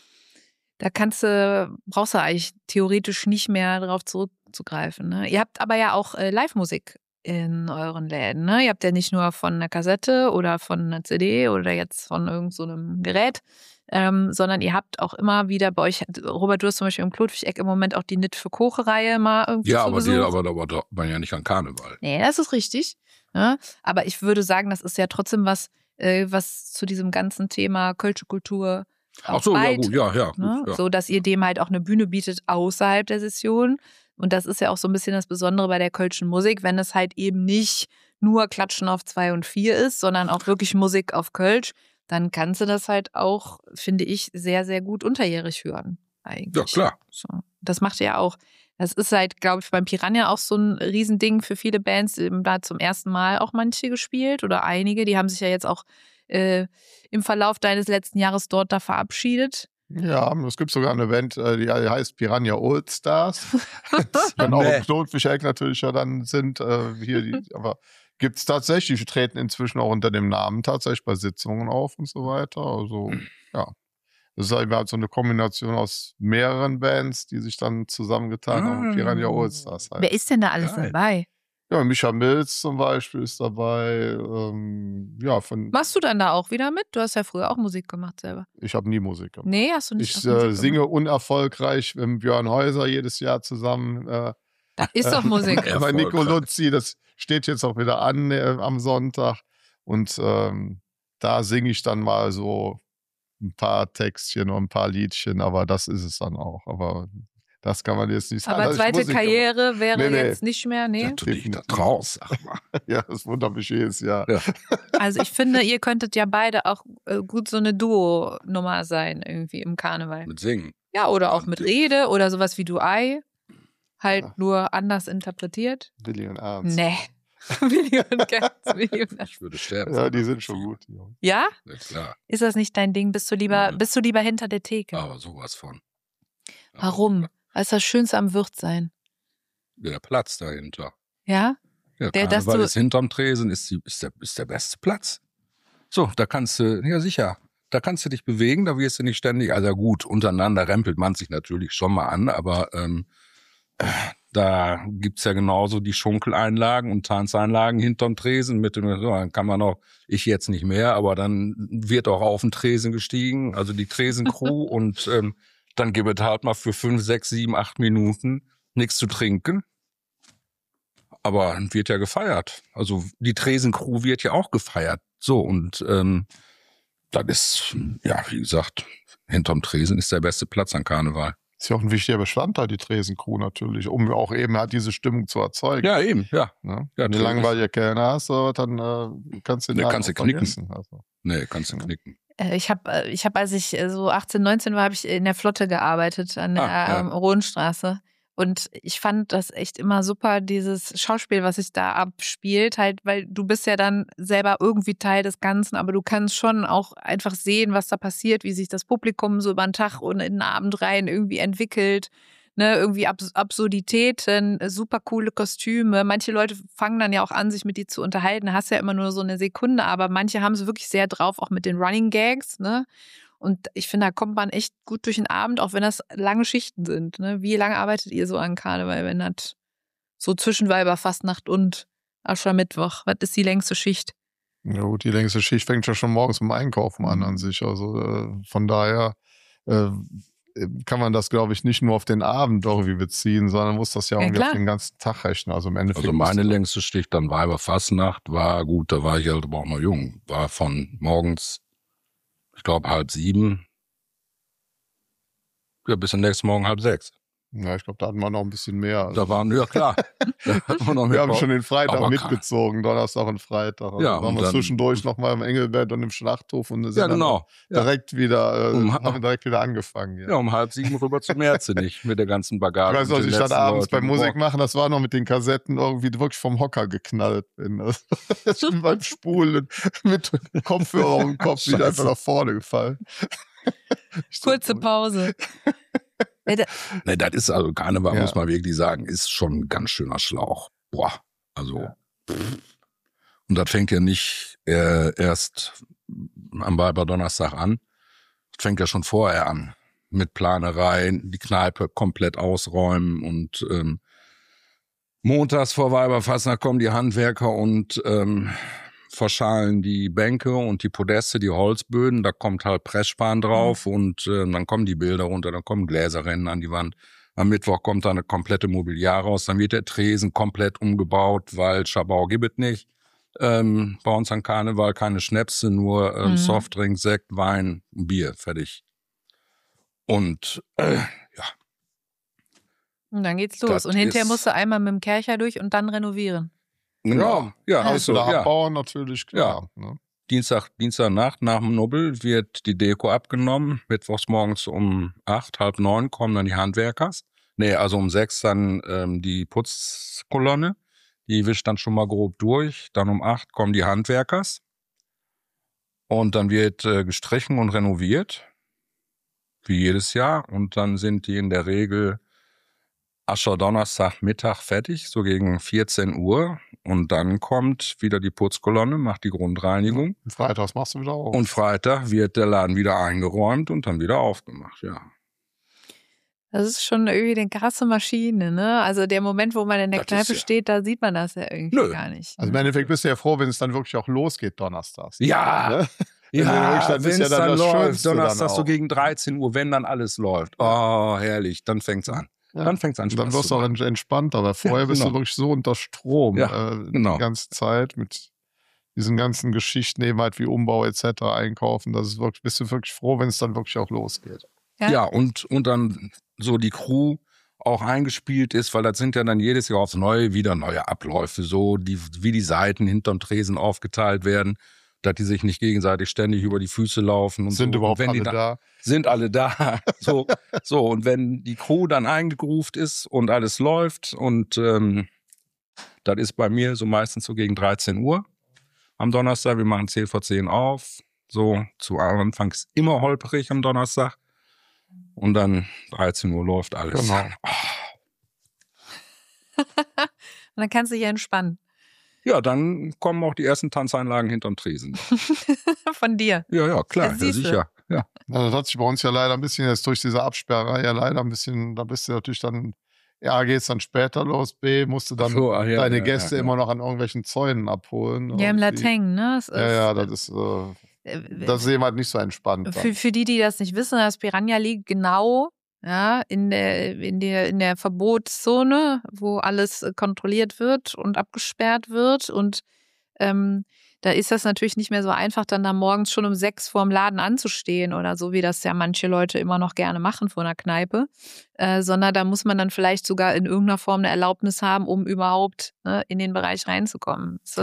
[SPEAKER 3] da kannst du, brauchst du eigentlich theoretisch nicht mehr drauf zurückzugreifen. Ne? Ihr habt aber ja auch äh, Live-Musik in euren Läden. Ne? Ihr habt ja nicht nur von einer Kassette oder von einer C D oder jetzt von irgend so einem Gerät, ähm, sondern ihr habt auch immer wieder bei euch, Robert, du hast zum Beispiel im Klotwig-Eck im Moment auch die Nit für Koche-Reihe mal irgendwie
[SPEAKER 2] Ja,
[SPEAKER 3] zu
[SPEAKER 2] aber die,
[SPEAKER 3] Besuch.
[SPEAKER 2] aber da war da war ja nicht an Karneval.
[SPEAKER 3] Nee, das ist richtig. Ne? Aber ich würde sagen, das ist ja trotzdem was, äh, was zu diesem ganzen Thema Kölsche Kultur auch
[SPEAKER 2] Ach so, ja
[SPEAKER 3] beiträgt.
[SPEAKER 2] gut, ja, ja.
[SPEAKER 3] Ne?
[SPEAKER 2] Gut, ja.
[SPEAKER 3] So, dass ihr dem halt auch eine Bühne bietet außerhalb der Session. Und das ist ja auch so ein bisschen das Besondere bei der Kölschen Musik, wenn es halt eben nicht nur Klatschen auf zwei und vier ist, sondern auch wirklich Musik auf Kölsch, dann kannst du das halt auch, finde ich, sehr, sehr gut unterjährig hören. Eigentlich.
[SPEAKER 2] Ja, klar.
[SPEAKER 3] So. Das macht ihr ja auch. Das ist halt, glaube ich, beim Piranha auch so ein Riesending für viele Bands. Eben da zum ersten Mal auch manche gespielt oder einige. Die haben sich ja jetzt auch äh, im Verlauf deines letzten Jahres dort da verabschiedet.
[SPEAKER 1] Ja, es gibt sogar eine Band, äh, die heißt Piranha Old Stars. Wenn auch
[SPEAKER 2] Nee.
[SPEAKER 1] im Klotwig-Eck natürlich ja dann sind. Äh, hier die, aber gibt es tatsächlich, die treten inzwischen auch unter dem Namen tatsächlich bei Sitzungen auf und so weiter. Also, ja. Das ist halt so eine Kombination aus mehreren Bands, die sich dann zusammengetan haben und Piranha Old Stars halt.
[SPEAKER 3] Wer ist denn da alles
[SPEAKER 2] Geil.
[SPEAKER 3] dabei?
[SPEAKER 1] Ja, Micha Mills zum Beispiel ist dabei. Ähm, ja, von,
[SPEAKER 3] Machst du dann da auch wieder mit? Du hast ja früher auch Musik gemacht selber.
[SPEAKER 1] ich habe nie Musik gemacht.
[SPEAKER 3] Nee, hast du nicht?
[SPEAKER 1] Ich
[SPEAKER 3] auch Musik
[SPEAKER 1] äh,
[SPEAKER 3] gemacht?
[SPEAKER 1] singe unerfolgreich mit dem Björn Häuser jedes Jahr zusammen. Äh,
[SPEAKER 3] Da ist doch Musik.
[SPEAKER 2] Ja.
[SPEAKER 1] bei Nico
[SPEAKER 2] Erfolgreich.
[SPEAKER 1] Luzzi, das steht jetzt auch wieder an äh, am Sonntag. Und ähm, da singe ich dann mal so ein paar Textchen und ein paar Liedchen, aber das ist es dann auch. Aber das kann man jetzt nicht sagen.
[SPEAKER 3] Aber
[SPEAKER 1] dass ich
[SPEAKER 3] zweite
[SPEAKER 1] Musik
[SPEAKER 3] Karriere wäre
[SPEAKER 1] Nee, nee.
[SPEAKER 3] jetzt nicht mehr, nee.
[SPEAKER 2] Ja, tu dich da draus, sag mal.
[SPEAKER 1] gemacht. Ja, das wundert mich jedes Jahr.
[SPEAKER 2] Ja.
[SPEAKER 3] Also ich finde, ihr könntet ja beide auch äh, gut so eine Duo-Nummer sein irgendwie im Karneval.
[SPEAKER 2] Mit Singen.
[SPEAKER 3] Ja, oder auch mit Rede oder sowas wie Du Ei. Halt
[SPEAKER 1] Ja.
[SPEAKER 3] nur anders interpretiert.
[SPEAKER 1] Willi und Ernst.
[SPEAKER 3] Nee. Willi und Gerd, Willi und Ernst.
[SPEAKER 2] Ich würde sterben.
[SPEAKER 1] Ja, die sind schon gut. Die Jungs.
[SPEAKER 3] Ja?
[SPEAKER 2] Ja, klar.
[SPEAKER 3] Ist das nicht dein Ding? Bist du lieber,
[SPEAKER 2] Nein.
[SPEAKER 3] bist du lieber hinter der Theke?
[SPEAKER 2] Aber sowas von.
[SPEAKER 3] Warum? Was ist das Schönste am Wirt sein?
[SPEAKER 2] Der Platz dahinter.
[SPEAKER 3] Ja?
[SPEAKER 2] Ja,
[SPEAKER 3] Der, dass
[SPEAKER 2] Karneval
[SPEAKER 3] du-
[SPEAKER 2] ist hinterm Tresen, ist, die, ist, der, ist der beste Platz. So, da kannst du, ja sicher, da kannst du dich bewegen, da wirst du nicht ständig, also gut, untereinander rempelt man sich natürlich schon mal an, aber ähm, äh, da gibt's ja genauso die Schunkeleinlagen und Tanzeinlagen hinterm Tresen. Mit dem, so, dann kann man auch, ich jetzt nicht mehr, aber dann wird auch auf den Tresen gestiegen, also die Tresencrew und ähm, dann gibt es halt mal für fünf, sechs, sieben, acht Minuten nichts zu trinken. Aber wird ja gefeiert. Also die Tresencrew wird ja auch gefeiert. So, und ähm, das ist, ja, wie gesagt, hinterm Tresen ist der beste Platz an Karneval.
[SPEAKER 1] Ist ja auch ein wichtiger Bestandteil, die Tresencrew natürlich, um auch eben halt diese Stimmung zu erzeugen.
[SPEAKER 2] Ja, eben, ja.
[SPEAKER 1] Ne?
[SPEAKER 2] Ja,
[SPEAKER 1] Wenn du
[SPEAKER 2] Tresen-
[SPEAKER 1] langweilige Kellner hast, so, dann äh, kannst du den
[SPEAKER 2] Ne,
[SPEAKER 1] Laden
[SPEAKER 2] kannst du
[SPEAKER 1] auch
[SPEAKER 2] knicken.
[SPEAKER 1] vergessen. Also.
[SPEAKER 2] Nee, kannst du knicken.
[SPEAKER 3] Äh, Ich habe, ich hab, als ich äh, so achtzehn, neunzehn war, habe ich in der Flotte gearbeitet an der
[SPEAKER 2] Ah, ja.
[SPEAKER 3] ähm, Rohnstraße. Und ich fand das echt immer super, dieses Schauspiel, was sich da abspielt, halt, weil du bist ja dann selber irgendwie Teil des Ganzen, aber du kannst schon auch einfach sehen, was da passiert, wie sich das Publikum so über den Tag und in den Abend rein irgendwie entwickelt. Ne, irgendwie Abs- Absurditäten, super coole Kostüme. Manche Leute fangen dann ja auch an, sich mit dir zu unterhalten. Da hast ja immer nur so eine Sekunde, aber manche haben es wirklich sehr drauf, auch mit den Running Gags, ne? Und ich finde, da kommt man echt gut durch den Abend, auch wenn das lange Schichten sind. Ne? Wie lange arbeitet ihr so an Karneval, wenn das so zwischen Weiberfastnacht und Aschermittwoch? Was ist die längste Schicht?
[SPEAKER 1] Ja gut, die längste Schicht fängt ja schon morgens im Einkaufen an an sich. Also äh, von daher äh, kann man das, glaube ich, nicht nur auf den Abend irgendwie beziehen, sondern muss das ja
[SPEAKER 3] Ja,
[SPEAKER 1] irgendwie
[SPEAKER 3] klar.
[SPEAKER 1] auf den ganzen Tag rechnen. Also im Endeffekt.
[SPEAKER 2] Also meine
[SPEAKER 1] musst du-
[SPEAKER 2] längste Schicht an Weiberfastnacht war, gut, da war ich halt aber auch noch jung, war von morgens, ich glaube, halb sieben, ja, bis zum nächsten Morgen halb sechs.
[SPEAKER 1] Ja, ich glaube, da hatten wir noch ein bisschen mehr. Also,
[SPEAKER 2] Da waren, ja klar, da hatten wir noch
[SPEAKER 1] wir haben
[SPEAKER 2] mit-
[SPEAKER 1] schon den Freitag
[SPEAKER 2] aber
[SPEAKER 1] mitgezogen, Donnerstag und Freitag. Also
[SPEAKER 2] Ja,
[SPEAKER 1] waren
[SPEAKER 2] und
[SPEAKER 1] wir
[SPEAKER 2] dann-
[SPEAKER 1] zwischendurch nochmal im Engelbert und im Schlachthof und sind
[SPEAKER 2] Ja,
[SPEAKER 1] dann
[SPEAKER 2] genau. Ja.
[SPEAKER 1] direkt wieder, äh,
[SPEAKER 2] Um-
[SPEAKER 1] haben direkt wieder angefangen. Ja.
[SPEAKER 2] Ja, um halb sieben rüber zum Merzenich mit der ganzen Bagage.
[SPEAKER 1] Ich weiß noch,
[SPEAKER 2] und
[SPEAKER 1] als
[SPEAKER 2] den
[SPEAKER 1] ich dann
[SPEAKER 2] letzten
[SPEAKER 1] abends
[SPEAKER 2] Leuten
[SPEAKER 1] beim Musik
[SPEAKER 2] geborgen.
[SPEAKER 1] machen, das war noch mit den Kassetten irgendwie wirklich vom Hocker geknallt bin. Also, ich bin beim Spulen mit Kopfhörer im Kopf wieder einfach nach vorne gefallen. Ich so,
[SPEAKER 3] Kurze Pause. Ja, da-
[SPEAKER 2] Ne, das ist also Karneval,
[SPEAKER 1] Ja.
[SPEAKER 2] muss man wirklich sagen, ist schon ein ganz schöner Schlauch. Boah, also.
[SPEAKER 1] Ja.
[SPEAKER 2] pff. Und das fängt ja nicht äh, erst am Weiberdonnerstag an. Das fängt ja schon vorher an. Mit Planereien, die Kneipe komplett ausräumen und ähm, montags vor Weiberfastnacht kommen die Handwerker und ähm, verschalen die Bänke und die Podeste, die Holzböden, da kommt halt Pressspan drauf mhm. und äh, dann kommen die Bilder runter, dann kommen Gläserrennen an die Wand. Am Mittwoch kommt da eine komplette Mobiliar raus, dann wird der Tresen komplett umgebaut, weil Schabau gibt es nicht. Ähm, bei uns an Karneval keine Schnäpse, nur ähm,
[SPEAKER 3] Mhm.
[SPEAKER 2] Softdrink, Sekt, Wein, Bier, fertig. Und äh, ja,
[SPEAKER 3] Und dann geht's los.
[SPEAKER 2] Das
[SPEAKER 3] Und hinterher
[SPEAKER 2] ist-
[SPEAKER 3] musst du einmal mit dem Kercher durch und dann renovieren.
[SPEAKER 2] genau. Ja,
[SPEAKER 1] Kannst
[SPEAKER 2] also,
[SPEAKER 1] du da
[SPEAKER 2] ja.
[SPEAKER 1] abbauen, natürlich, klar. Ne?
[SPEAKER 2] Dienstag, Dienstagnacht nach dem Nobel wird die Deko abgenommen. Mittwochs morgens um acht, halb neun kommen dann die Handwerkers. Nee, also um sechs dann ähm, die Putzkolonne. Die wischt dann schon mal grob durch. Dann um acht kommen die Handwerkers. Und dann wird äh, gestrichen und renoviert. Wie jedes Jahr. Und dann sind die in der Regel Ascherdonnerstag Mittag fertig, so gegen vierzehn Uhr. Und dann kommt wieder die Putzkolonne, macht die Grundreinigung.
[SPEAKER 1] Freitags machst du wieder auf.
[SPEAKER 2] Und Freitag wird der Laden wieder eingeräumt und dann wieder aufgemacht, ja.
[SPEAKER 3] Das ist schon irgendwie eine krasse Maschine, ne? Also der Moment, wo man in der
[SPEAKER 2] Das
[SPEAKER 3] Kneipe
[SPEAKER 2] ist ja-
[SPEAKER 3] steht, da sieht man das ja irgendwie
[SPEAKER 2] Nö.
[SPEAKER 3] gar nicht.
[SPEAKER 1] Also im
[SPEAKER 3] ne?
[SPEAKER 1] Endeffekt bist du ja froh, wenn es dann wirklich auch losgeht donnerstags.
[SPEAKER 2] Ja,
[SPEAKER 1] Ne?
[SPEAKER 2] ja,
[SPEAKER 1] wirklich, dann ist
[SPEAKER 2] wenn
[SPEAKER 1] ja
[SPEAKER 2] es
[SPEAKER 1] dann
[SPEAKER 2] dann,
[SPEAKER 1] das
[SPEAKER 2] läuft,
[SPEAKER 1] Schönste dann
[SPEAKER 2] Donnerstag so
[SPEAKER 1] auch.
[SPEAKER 2] gegen dreizehn Uhr, wenn dann alles läuft. Oh, herrlich, dann fängt's an.
[SPEAKER 1] Ja.
[SPEAKER 2] Dann fängt's an,
[SPEAKER 1] Und dann
[SPEAKER 2] Spaß
[SPEAKER 1] wirst
[SPEAKER 2] zu
[SPEAKER 1] du auch
[SPEAKER 2] machen.
[SPEAKER 1] ent- entspannt, aber vorher
[SPEAKER 2] Ja,
[SPEAKER 1] bist du
[SPEAKER 2] genau.
[SPEAKER 1] wirklich so unter Strom
[SPEAKER 2] Ja,
[SPEAKER 1] äh,
[SPEAKER 2] genau.
[SPEAKER 1] die ganze Zeit mit diesen ganzen Geschichten eben halt wie Umbau et cetera einkaufen. Das ist wirklich, bist du wirklich froh, wenn es dann wirklich auch losgeht.
[SPEAKER 3] Ja.
[SPEAKER 2] Ja, und, und dann so die Crew auch eingespielt ist, weil das sind ja dann jedes Jahr aufs Neue wieder neue Abläufe, so die, wie die Seiten hinterm Tresen aufgeteilt werden, dass die sich nicht gegenseitig ständig über die Füße laufen und
[SPEAKER 1] Sind
[SPEAKER 2] so.
[SPEAKER 1] überhaupt
[SPEAKER 2] und wenn
[SPEAKER 1] alle
[SPEAKER 2] die dann,
[SPEAKER 1] da?
[SPEAKER 2] Sind alle da. So, so, und wenn die Crew dann eingegroovt ist und alles läuft und ähm, das ist bei mir so meistens so gegen dreizehn Uhr am Donnerstag. Wir machen zehn vor zehn auf. So, zu Anfangs immer holprig am Donnerstag. Und dann dreizehn Uhr läuft alles.
[SPEAKER 1] Genau.
[SPEAKER 3] Und dann kannst du dich entspannen.
[SPEAKER 2] Ja, dann kommen auch die ersten Tanzeinlagen hinterm Tresen.
[SPEAKER 3] Von dir.
[SPEAKER 2] Ja, ja, klar,
[SPEAKER 3] Ja,
[SPEAKER 2] ja,
[SPEAKER 3] siehste.
[SPEAKER 2] sicher. Ja.
[SPEAKER 1] Ja, das hat sich bei uns ja leider ein bisschen jetzt durch diese Absperrerei ja leider ein bisschen, da bist du natürlich dann, ja, geht's dann später los, B, musst du dann
[SPEAKER 2] Ach so, ah, ja,
[SPEAKER 1] deine
[SPEAKER 2] ja,
[SPEAKER 1] Gäste
[SPEAKER 2] ja, ja.
[SPEAKER 1] immer noch an irgendwelchen Zäunen abholen.
[SPEAKER 3] Ja, im
[SPEAKER 1] irgendwie.
[SPEAKER 3] Lateng, ne? Es
[SPEAKER 1] Ja,
[SPEAKER 3] ist-
[SPEAKER 1] ja, das ist, äh,
[SPEAKER 3] äh,
[SPEAKER 1] das sehen wir halt nicht so entspannt. dann.
[SPEAKER 3] Für, für die, die das nicht wissen, das Piranha liegt genau ja, in, der, in, der, in der Verbotszone, wo alles äh, kontrolliert wird und abgesperrt wird. Und ähm, da ist das natürlich nicht mehr so einfach, dann da morgens schon um sechs vorm Laden anzustehen oder so, wie das ja manche Leute immer noch gerne machen vor einer Kneipe. Äh, sondern da muss man dann vielleicht sogar in irgendeiner Form eine Erlaubnis haben, um überhaupt ne, in den Bereich reinzukommen. Ist das,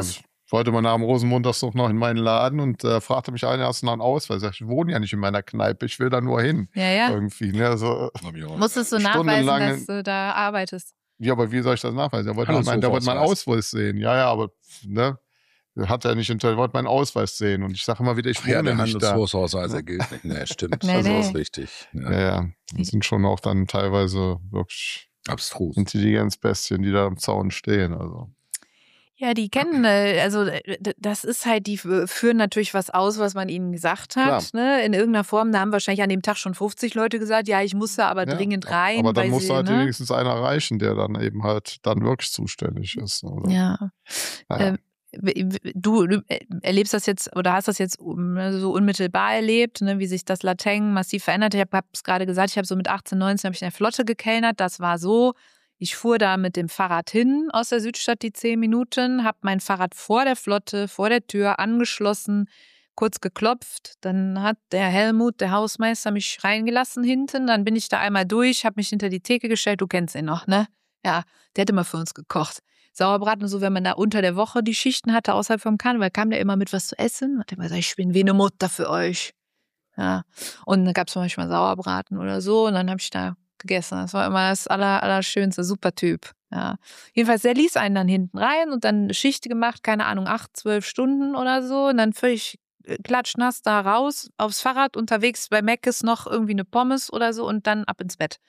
[SPEAKER 1] wollte mal nach dem Rosenmontagszug noch in meinen Laden und äh, fragte mich einer erst nach einem Ausweis. Ich wohne ja nicht in meiner Kneipe, ich will da nur hin.
[SPEAKER 3] Ja, ja.
[SPEAKER 1] Irgendwie, ne? So,
[SPEAKER 3] musstest du nachweisen, dass du da arbeitest?
[SPEAKER 1] Ja, aber wie soll ich das nachweisen? Er wollte
[SPEAKER 2] Hallo,
[SPEAKER 1] mein, der wollte meinen
[SPEAKER 2] Ausweis.
[SPEAKER 1] Ausweis sehen. Ja, ja, aber ne? Hat er nicht, er wollte meinen Ausweis sehen. Und ich sage immer wieder, ich wohne
[SPEAKER 2] Ja, der
[SPEAKER 1] nicht da.
[SPEAKER 2] Handelsvorausweis gilt nicht. Nee, stimmt.
[SPEAKER 3] Nee,
[SPEAKER 2] also
[SPEAKER 3] nee.
[SPEAKER 2] ist richtig. Ja.
[SPEAKER 1] Ja, ja. Das sind schon auch dann teilweise wirklich
[SPEAKER 2] Abstrus.
[SPEAKER 1] Intelligenzbestien, die da am Zaun stehen. Also.
[SPEAKER 3] Ja, die kennen, äh, also äh, d- das ist halt, die f- führen natürlich was aus, was man ihnen gesagt hat, ne? In irgendeiner Form. Da haben wahrscheinlich an dem Tag schon fünfzig Leute gesagt, ja, ich muss da aber
[SPEAKER 1] Ja,
[SPEAKER 3] dringend rein.
[SPEAKER 1] Aber dann
[SPEAKER 3] weil
[SPEAKER 1] muss
[SPEAKER 3] sie,
[SPEAKER 1] halt
[SPEAKER 3] ne?
[SPEAKER 1] wenigstens einer erreichen, der dann eben halt dann wirklich zuständig ist. Oder?
[SPEAKER 3] Ja.
[SPEAKER 1] Naja.
[SPEAKER 3] Ähm, w- w- Du, du erlebst das jetzt oder hast das jetzt um, so unmittelbar erlebt, ne, wie sich das Lateng massiv verändert. Ich habe es gerade gesagt, ich habe so mit achtzehn, neunzehn habe ich in der Flotte gekellnert. Das war so, ich fuhr da mit dem Fahrrad hin aus der Südstadt die zehn Minuten, habe mein Fahrrad vor der Flotte, vor der Tür angeschlossen, kurz geklopft. Dann hat der Helmut, der Hausmeister, mich reingelassen hinten. Dann bin ich da einmal durch, habe mich hinter die Theke gestellt. Du kennst ihn noch, ne? Ja, der hat immer für uns gekocht. Sauerbraten und so, wenn man da unter der Woche die Schichten hatte, außerhalb vom Karneval, kam der immer mit was zu essen. Hat immer gesagt, ich bin wie eine Mutter für euch. Ja. Und dann gab es manchmal Sauerbraten oder so. Und dann habe ich da gegessen. Das war immer das aller, allerschönste, super Typ. Ja. Jedenfalls, der ließ einen dann hinten rein und dann Schicht gemacht, keine Ahnung, acht, zwölf Stunden oder so. Und dann völlig klatschnass da raus, aufs Fahrrad, unterwegs bei Meckes noch irgendwie eine Pommes oder so und dann ab ins Bett.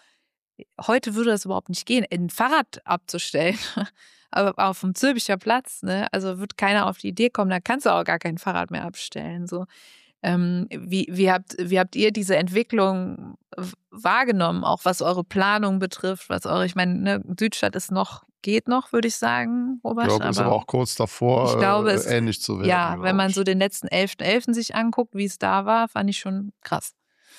[SPEAKER 3] Heute würde das überhaupt nicht gehen, ein Fahrrad abzustellen. Aber auf dem Zülpicher Platz, ne, also wird keiner auf die Idee kommen, da kannst du auch gar kein Fahrrad mehr abstellen. So. Ähm, wie, wie, habt, wie habt ihr diese Entwicklung wahrgenommen, auch was eure Planung betrifft, was eure, ich meine, ne, Südstadt ist noch, geht noch, würde ich sagen, Robert.
[SPEAKER 1] Ich glaube, es ist aber auch kurz davor,
[SPEAKER 3] ich glaube,
[SPEAKER 1] äh,
[SPEAKER 3] es,
[SPEAKER 1] ähnlich zu werden.
[SPEAKER 3] Ja, wenn man so den letzten elften elften sich anguckt, wie es da war, fand ich schon krass.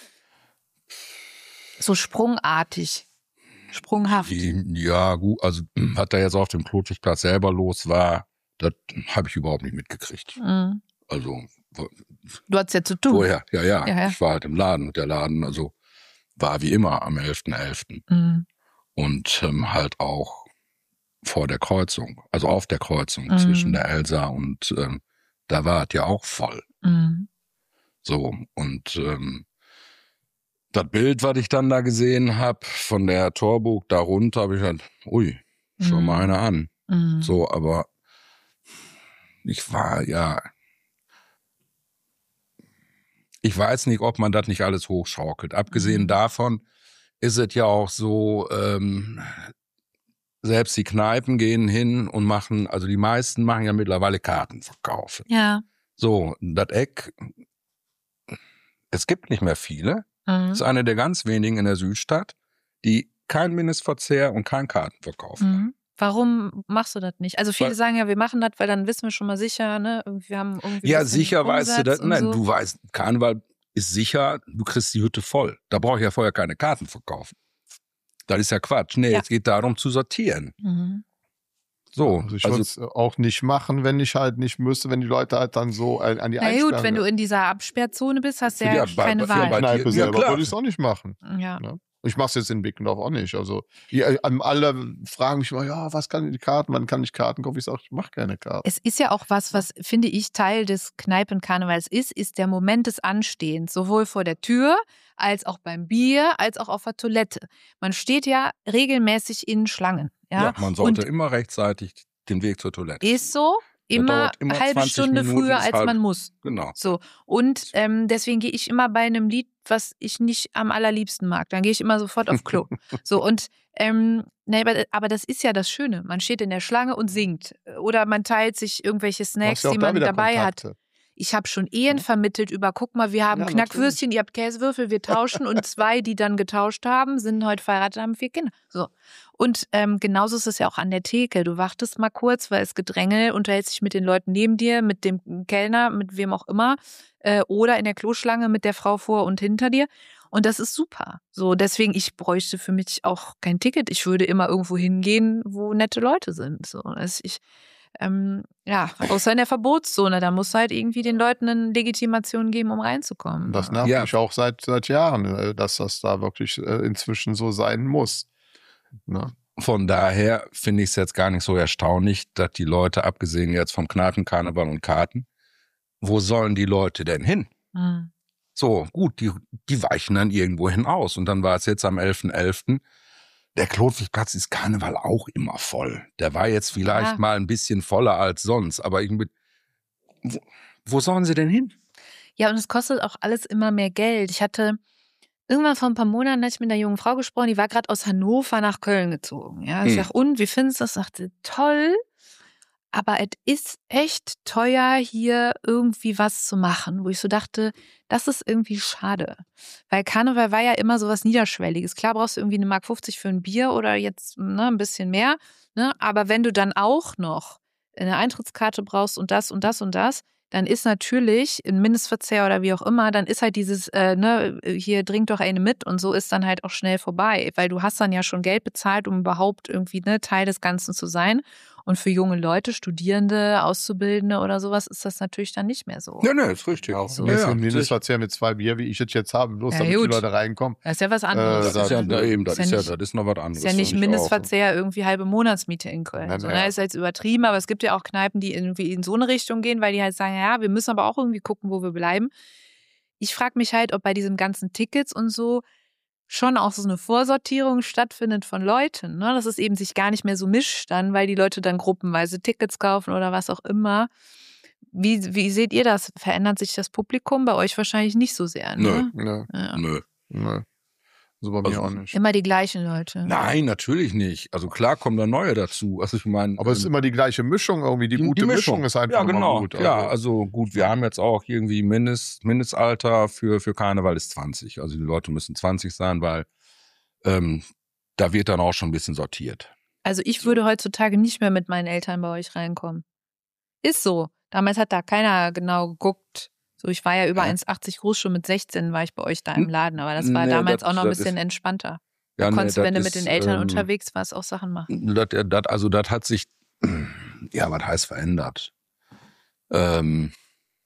[SPEAKER 3] So sprungartig. Sprunghaft.
[SPEAKER 2] Die, ja, gut, also was da jetzt auf dem Klotigplatz selber los war, das habe ich überhaupt nicht mitgekriegt.
[SPEAKER 3] Mhm.
[SPEAKER 2] Also
[SPEAKER 3] Du hattest ja zu tun.
[SPEAKER 2] vorher, ja, ja,
[SPEAKER 3] Ja, ja.
[SPEAKER 2] ich war halt im Laden und der Laden, also war wie immer am elften elften
[SPEAKER 3] Mhm.
[SPEAKER 2] und ähm, halt auch vor der Kreuzung, also auf der Kreuzung
[SPEAKER 3] Mhm.
[SPEAKER 2] zwischen der Elsa und ähm, da war es ja auch voll.
[SPEAKER 3] Mhm.
[SPEAKER 2] So, und ähm, das Bild, was ich dann da gesehen habe, von der Torburg da runter, habe ich halt, ui, schau
[SPEAKER 3] Mhm.
[SPEAKER 2] mal eine an.
[SPEAKER 3] Mhm.
[SPEAKER 2] So, aber ich war ja, ich weiß nicht, ob man das nicht alles hochschaukelt. Abgesehen
[SPEAKER 3] Mhm.
[SPEAKER 2] davon ist es ja auch so, ähm, selbst die Kneipen gehen hin und machen, also die meisten machen ja mittlerweile Kartenverkaufe.
[SPEAKER 3] Ja.
[SPEAKER 2] So, das Eck, es gibt nicht mehr viele.
[SPEAKER 3] Mhm.
[SPEAKER 2] Das ist eine der ganz wenigen in der Südstadt, die kein Mindestverzehr und kein Kartenverkauf machen.
[SPEAKER 3] Mhm. Warum machst du das nicht? Also viele
[SPEAKER 2] Weil-
[SPEAKER 3] sagen ja, wir machen das, weil dann wissen wir schon mal sicher, ne? Irgendwie wir haben irgendwie
[SPEAKER 2] Ja,
[SPEAKER 3] ein bisschen
[SPEAKER 2] sicher weißt du
[SPEAKER 3] Umsatz
[SPEAKER 2] das.
[SPEAKER 3] und
[SPEAKER 2] Nein,
[SPEAKER 3] so.
[SPEAKER 2] du weißt, Karneval ist sicher, du kriegst die Hütte voll. Da brauche ich ja vorher keine Karten verkaufen. Das ist ja Quatsch. Nee,
[SPEAKER 3] Ja.
[SPEAKER 2] es geht darum zu sortieren.
[SPEAKER 3] Mhm.
[SPEAKER 2] So,
[SPEAKER 1] Also ich würde es auch nicht machen, wenn ich halt nicht müsste, wenn die Leute halt dann so an an die
[SPEAKER 3] Na gut, wenn du
[SPEAKER 1] Einsperren-
[SPEAKER 3] in dieser Absperrzone bist, hast du ja,
[SPEAKER 2] Ja, bei-
[SPEAKER 3] keine
[SPEAKER 2] bei- ja,
[SPEAKER 3] Wahl.
[SPEAKER 2] bei-
[SPEAKER 1] Kneipe
[SPEAKER 2] Ja,
[SPEAKER 1] selber
[SPEAKER 2] klar.
[SPEAKER 1] würde ich es auch nicht machen.
[SPEAKER 3] Ja.
[SPEAKER 1] Ne? Ich mache es jetzt in Bickendorf auch nicht. Also die, alle fragen mich immer, ja, was kann die Karten, wann kann ich Karten kaufen? Ich sage, ich mache keine Karten.
[SPEAKER 3] Es ist ja auch was, was, finde ich, Teil des Kneipenkarnevals ist, ist der Moment des Anstehens. Sowohl vor der Tür, als auch beim Bier, als auch auf der Toilette. Man steht ja regelmäßig in Schlangen. Ja,
[SPEAKER 2] ja, man sollte
[SPEAKER 3] Und
[SPEAKER 2] immer rechtzeitig den Weg zur Toilette.
[SPEAKER 3] ist so,
[SPEAKER 2] Der
[SPEAKER 3] immer
[SPEAKER 2] dauert immer
[SPEAKER 3] eine halbe
[SPEAKER 2] zwanzig
[SPEAKER 3] Stunde
[SPEAKER 2] Minuten,
[SPEAKER 3] früher,
[SPEAKER 2] ist
[SPEAKER 3] als
[SPEAKER 2] halb-
[SPEAKER 3] man muss.
[SPEAKER 2] Genau.
[SPEAKER 3] So. Und ähm, deswegen gehe ich immer bei einem Lied, was ich nicht am allerliebsten mag. Dann gehe ich immer sofort auf Klo. So, und ähm, ne, aber, aber das ist ja das Schöne. Man steht in der Schlange und singt. Oder man teilt sich irgendwelche
[SPEAKER 1] Du hast
[SPEAKER 3] Snacks,
[SPEAKER 1] ja auch
[SPEAKER 3] die
[SPEAKER 1] da
[SPEAKER 3] man
[SPEAKER 1] wieder
[SPEAKER 3] dabei hat.
[SPEAKER 1] Kontakte.
[SPEAKER 3] Ich habe schon Ehen vermittelt über, guck mal, wir haben
[SPEAKER 1] Ja,
[SPEAKER 3] Knackwürstchen, ihr habt Käsewürfel, wir tauschen und zwei, die dann getauscht haben, sind heute verheiratet, haben vier Kinder. So. Und ähm, genauso ist es ja auch an der Theke. Du wartest mal kurz, weil es Gedrängel, unterhältst dich mit den Leuten neben dir, mit dem Kellner, mit wem auch immer, äh, oder in der Kloschlange mit der Frau vor und hinter dir. Und das ist super. So, deswegen, ich bräuchte für mich auch kein Ticket. Ich würde immer irgendwo hingehen, wo nette Leute sind. So, also ich Ähm, ja, außer in der Verbotszone, da muss halt irgendwie den Leuten eine Legitimation geben, um reinzukommen.
[SPEAKER 1] Und das nervt
[SPEAKER 2] Ja.
[SPEAKER 1] mich auch seit, seit Jahren, äh, dass das da wirklich äh, inzwischen so sein muss. Ne?
[SPEAKER 2] Von daher finde ich es jetzt gar nicht so erstaunlich, dass die Leute, abgesehen jetzt vom Kneipenkarneval und Karten, wo sollen die Leute denn hin?
[SPEAKER 3] Mhm.
[SPEAKER 2] So, gut, die, die weichen dann irgendwo hin aus. Und dann war es jetzt am elften elften Der Klotwigplatz ist Karneval auch immer voll. Der war jetzt vielleicht
[SPEAKER 3] Ja.
[SPEAKER 2] mal ein bisschen voller als sonst, aber irgendwie, wo, wo sollen sie denn hin?
[SPEAKER 3] Ja, und es kostet auch alles immer mehr Geld. Ich hatte irgendwann vor ein paar Monaten hatte ich mit einer jungen Frau gesprochen, die war gerade aus Hannover nach Köln gezogen. Ja, ich
[SPEAKER 2] Hm.
[SPEAKER 3] sag, und wie findest du das? Sagte, toll, aber es ist echt teuer, hier irgendwie was zu machen, wo ich so dachte, das ist irgendwie schade. Weil Karneval war ja immer so was Niederschwelliges. Klar brauchst du irgendwie eine Mark fünfzig für ein Bier oder jetzt ne, ein bisschen mehr, ne? Aber wenn du dann auch noch eine Eintrittskarte brauchst und das und das und das, dann ist natürlich ein Mindestverzehr oder wie auch immer, dann ist halt dieses, äh, ne, hier trink doch eine mit und so ist dann halt auch schnell vorbei, weil du hast dann ja schon Geld bezahlt, um überhaupt irgendwie ne, Teil des Ganzen zu sein. Und für junge Leute, Studierende, Auszubildende oder sowas ist das natürlich dann nicht mehr so.
[SPEAKER 2] Ja, ne, ist richtig.
[SPEAKER 1] Ja, auch
[SPEAKER 3] So.
[SPEAKER 1] so
[SPEAKER 2] Ja, ja.
[SPEAKER 1] ein Mindestverzehr mit zwei Bier, wie ich es jetzt habe, bloß
[SPEAKER 3] Ja,
[SPEAKER 1] damit
[SPEAKER 3] gut.
[SPEAKER 1] die Leute reinkommen.
[SPEAKER 3] Das ist ja was
[SPEAKER 1] Äh,
[SPEAKER 3] anderes.
[SPEAKER 2] Das ist ja,
[SPEAKER 1] Das-
[SPEAKER 2] da eben, das
[SPEAKER 3] ist ja
[SPEAKER 2] ist ja,
[SPEAKER 3] nicht-
[SPEAKER 2] das ist noch was anderes.
[SPEAKER 3] Ist ja nicht
[SPEAKER 2] finde ich auch.
[SPEAKER 3] Mindestverzehr irgendwie halbe Monatsmiete in Köln.
[SPEAKER 1] Ja,
[SPEAKER 3] So,
[SPEAKER 1] ja.
[SPEAKER 3] ne? Ist jetzt übertrieben, aber es gibt ja auch Kneipen, die irgendwie in so eine Richtung gehen, weil die halt sagen, ja, wir müssen aber auch irgendwie gucken, wo wir bleiben. Ich frage mich halt, ob bei diesen ganzen Tickets und so schon auch so eine Vorsortierung stattfindet von Leuten, ne? Dass es eben sich gar nicht mehr so mischt dann, weil die Leute dann gruppenweise Tickets kaufen oder was auch immer. Wie, wie seht ihr das? Verändert sich das Publikum? Bei euch wahrscheinlich nicht so sehr, ne?
[SPEAKER 1] Nö,
[SPEAKER 3] Ja.
[SPEAKER 2] Nö.
[SPEAKER 1] nö. So bei mir
[SPEAKER 2] Also-
[SPEAKER 1] auch nicht.
[SPEAKER 3] Immer die gleichen Leute.
[SPEAKER 2] Nein, natürlich nicht. Also klar kommen da neue dazu. Also ich meine,
[SPEAKER 1] Aber es ist
[SPEAKER 2] ähm,
[SPEAKER 1] immer die gleiche Mischung irgendwie. Die, gute Mischung. ist einfach
[SPEAKER 2] ja,
[SPEAKER 1] immer
[SPEAKER 2] genau.
[SPEAKER 1] gut.
[SPEAKER 2] Ja, also gut, wir haben jetzt auch irgendwie Mindest, Mindestalter für, für Karneval ist zwanzig. Also die Leute müssen zwanzig sein, weil ähm, da wird dann auch schon ein bisschen sortiert.
[SPEAKER 3] Also ich würde heutzutage nicht mehr mit meinen Eltern bei euch reinkommen. Ist so. Damals hat da keiner genau geguckt. So, ich war ja über
[SPEAKER 2] Ja.
[SPEAKER 3] eins Komma achtzig groß, schon mit sechzehn war ich bei euch da im
[SPEAKER 2] Hm.
[SPEAKER 3] Laden, aber das war
[SPEAKER 2] Nee,
[SPEAKER 3] damals
[SPEAKER 2] das-
[SPEAKER 3] auch noch ein
[SPEAKER 2] das
[SPEAKER 3] bisschen
[SPEAKER 2] ist-
[SPEAKER 3] entspannter.
[SPEAKER 2] Ja,
[SPEAKER 3] Da
[SPEAKER 2] nee,
[SPEAKER 3] konntest du,
[SPEAKER 2] das
[SPEAKER 3] wenn du mit
[SPEAKER 2] ist,
[SPEAKER 3] den Eltern
[SPEAKER 2] ähm,
[SPEAKER 3] unterwegs warst, auch Sachen machen.
[SPEAKER 2] Das, das, also das hat sich, ja, was heißt verändert? Ähm,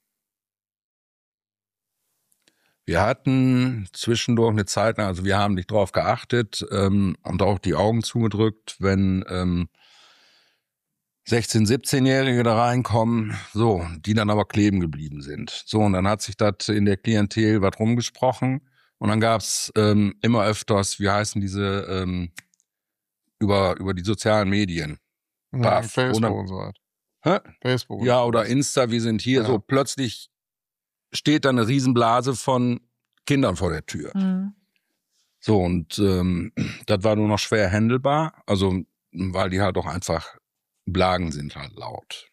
[SPEAKER 2] wir hatten zwischendurch eine Zeit lang, also wir haben nicht drauf geachtet ähm, und auch die Augen zugedrückt, wenn ähm, sechzehn-, siebzehnjährige da reinkommen, so, die dann aber kleben geblieben sind. So, und dann hat sich das in der Klientel was rumgesprochen und dann gab's ähm, immer öfters, wie heißen diese, ähm, über, über die sozialen Medien.
[SPEAKER 1] Ja,
[SPEAKER 2] Baff,
[SPEAKER 1] Facebook
[SPEAKER 2] oder-
[SPEAKER 1] und so weiter.
[SPEAKER 2] Hä?
[SPEAKER 1] Facebook.
[SPEAKER 2] Ja,
[SPEAKER 1] und
[SPEAKER 2] oder
[SPEAKER 1] sowas.
[SPEAKER 2] Insta, wir sind hier,
[SPEAKER 1] Ja.
[SPEAKER 2] so plötzlich steht da eine Riesenblase von Kindern vor der Tür.
[SPEAKER 3] Mhm.
[SPEAKER 2] So, und ähm, das war nur noch schwer handelbar, also weil die halt auch einfach Blagen sind halt laut.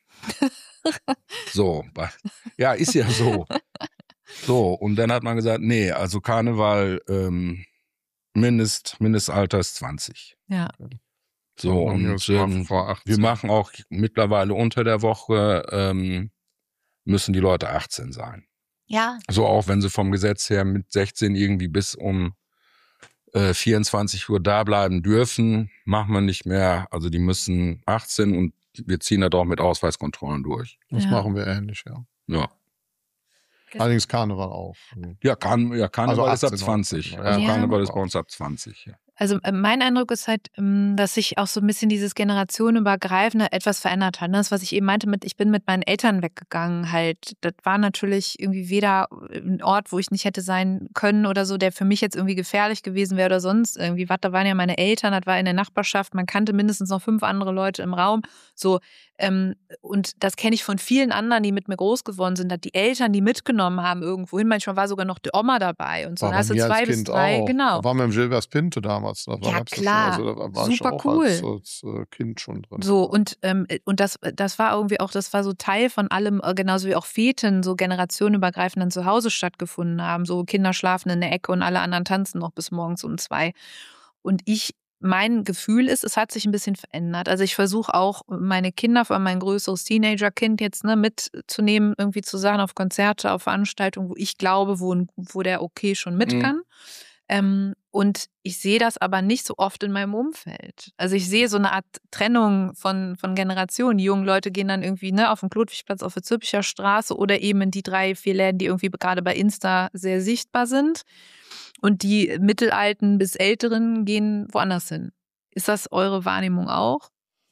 [SPEAKER 2] So, bei- ja, ist ja so. So, und dann hat man gesagt, nee, also Karneval, ähm, Mindest, Mindestalter ist zwanzig.
[SPEAKER 3] Ja.
[SPEAKER 2] So,
[SPEAKER 1] Bei mir
[SPEAKER 2] und
[SPEAKER 1] ist es
[SPEAKER 2] ähm,
[SPEAKER 1] vor achtzehn.
[SPEAKER 2] wir machen auch mittlerweile unter der Woche, ähm, müssen die Leute achtzehn sein.
[SPEAKER 3] Ja.
[SPEAKER 2] So auch wenn sie vom Gesetz her mit sechzehn irgendwie bis um äh, vierundzwanzig Uhr da bleiben dürfen, machen wir nicht mehr. Also die müssen achtzehn und wir ziehen das auch mit Ausweiskontrollen durch.
[SPEAKER 1] Das
[SPEAKER 3] Ja.
[SPEAKER 1] machen wir ähnlich, ja.
[SPEAKER 2] Ja,
[SPEAKER 1] Allerdings Karneval auch. Also,
[SPEAKER 2] ja, kann, ja Karneval
[SPEAKER 1] Also
[SPEAKER 2] ist ab
[SPEAKER 1] achtzehn,
[SPEAKER 2] zwanzig.
[SPEAKER 1] ja.
[SPEAKER 2] Also
[SPEAKER 3] Ja.
[SPEAKER 2] Karneval ist bei uns ab zwanzig. Ja.
[SPEAKER 3] Also äh, mein Eindruck ist halt, ähm, dass sich auch so ein bisschen dieses generationenübergreifende etwas verändert hat. Das, was ich eben meinte mit, ich bin mit meinen Eltern weggegangen halt. Das war natürlich irgendwie weder ein Ort, wo ich nicht hätte sein können oder so, der für mich jetzt irgendwie gefährlich gewesen wäre oder sonst irgendwie was. Da waren ja meine Eltern, das war in der Nachbarschaft, man kannte mindestens noch fünf andere Leute im Raum. So, ähm, und das kenne ich von vielen anderen, die mit mir groß geworden sind, dass die Eltern die mitgenommen haben irgendwohin. Manchmal war sogar noch die Oma dabei und so.
[SPEAKER 1] war
[SPEAKER 3] Da
[SPEAKER 1] bei
[SPEAKER 3] hast du
[SPEAKER 1] mir
[SPEAKER 3] zwei
[SPEAKER 1] als
[SPEAKER 3] bis
[SPEAKER 1] Kind
[SPEAKER 3] drei,
[SPEAKER 1] auch.
[SPEAKER 3] genau.
[SPEAKER 1] Da waren wir im Gilbers Pinte damals. Da war,
[SPEAKER 3] Ja,
[SPEAKER 1] gab's das
[SPEAKER 3] klar.
[SPEAKER 1] Schon, also da war ich
[SPEAKER 3] Super
[SPEAKER 1] auch
[SPEAKER 3] cool.
[SPEAKER 1] als, als äh, Kind schon drin.
[SPEAKER 3] So, und, ähm, und das, das war irgendwie auch, das war so Teil von allem, äh, genauso wie auch Feten so generationenübergreifend dann zu Hause stattgefunden haben. So Kinder schlafen in der Ecke und alle anderen tanzen noch bis morgens um zwei. Und ich, mein Gefühl ist, es hat sich ein bisschen verändert. Also ich versuche auch, meine Kinder, vor allem mein größeres Teenager-Kind jetzt ne, mitzunehmen, irgendwie zu Sachen auf Konzerte, auf Veranstaltungen, wo ich glaube, wo, wo der okay schon mit
[SPEAKER 2] Mhm.
[SPEAKER 3] kann. Ähm, und ich sehe das aber nicht so oft in meinem Umfeld. Also ich sehe so eine Art Trennung von, von Generationen. Die jungen Leute gehen dann irgendwie ne, auf den Klotwigplatz, auf der Zülpicher Straße oder eben in die drei, vier Läden, die irgendwie gerade bei Insta sehr sichtbar sind. Und die Mittelalten bis Älteren gehen woanders hin. Ist das eure Wahrnehmung auch?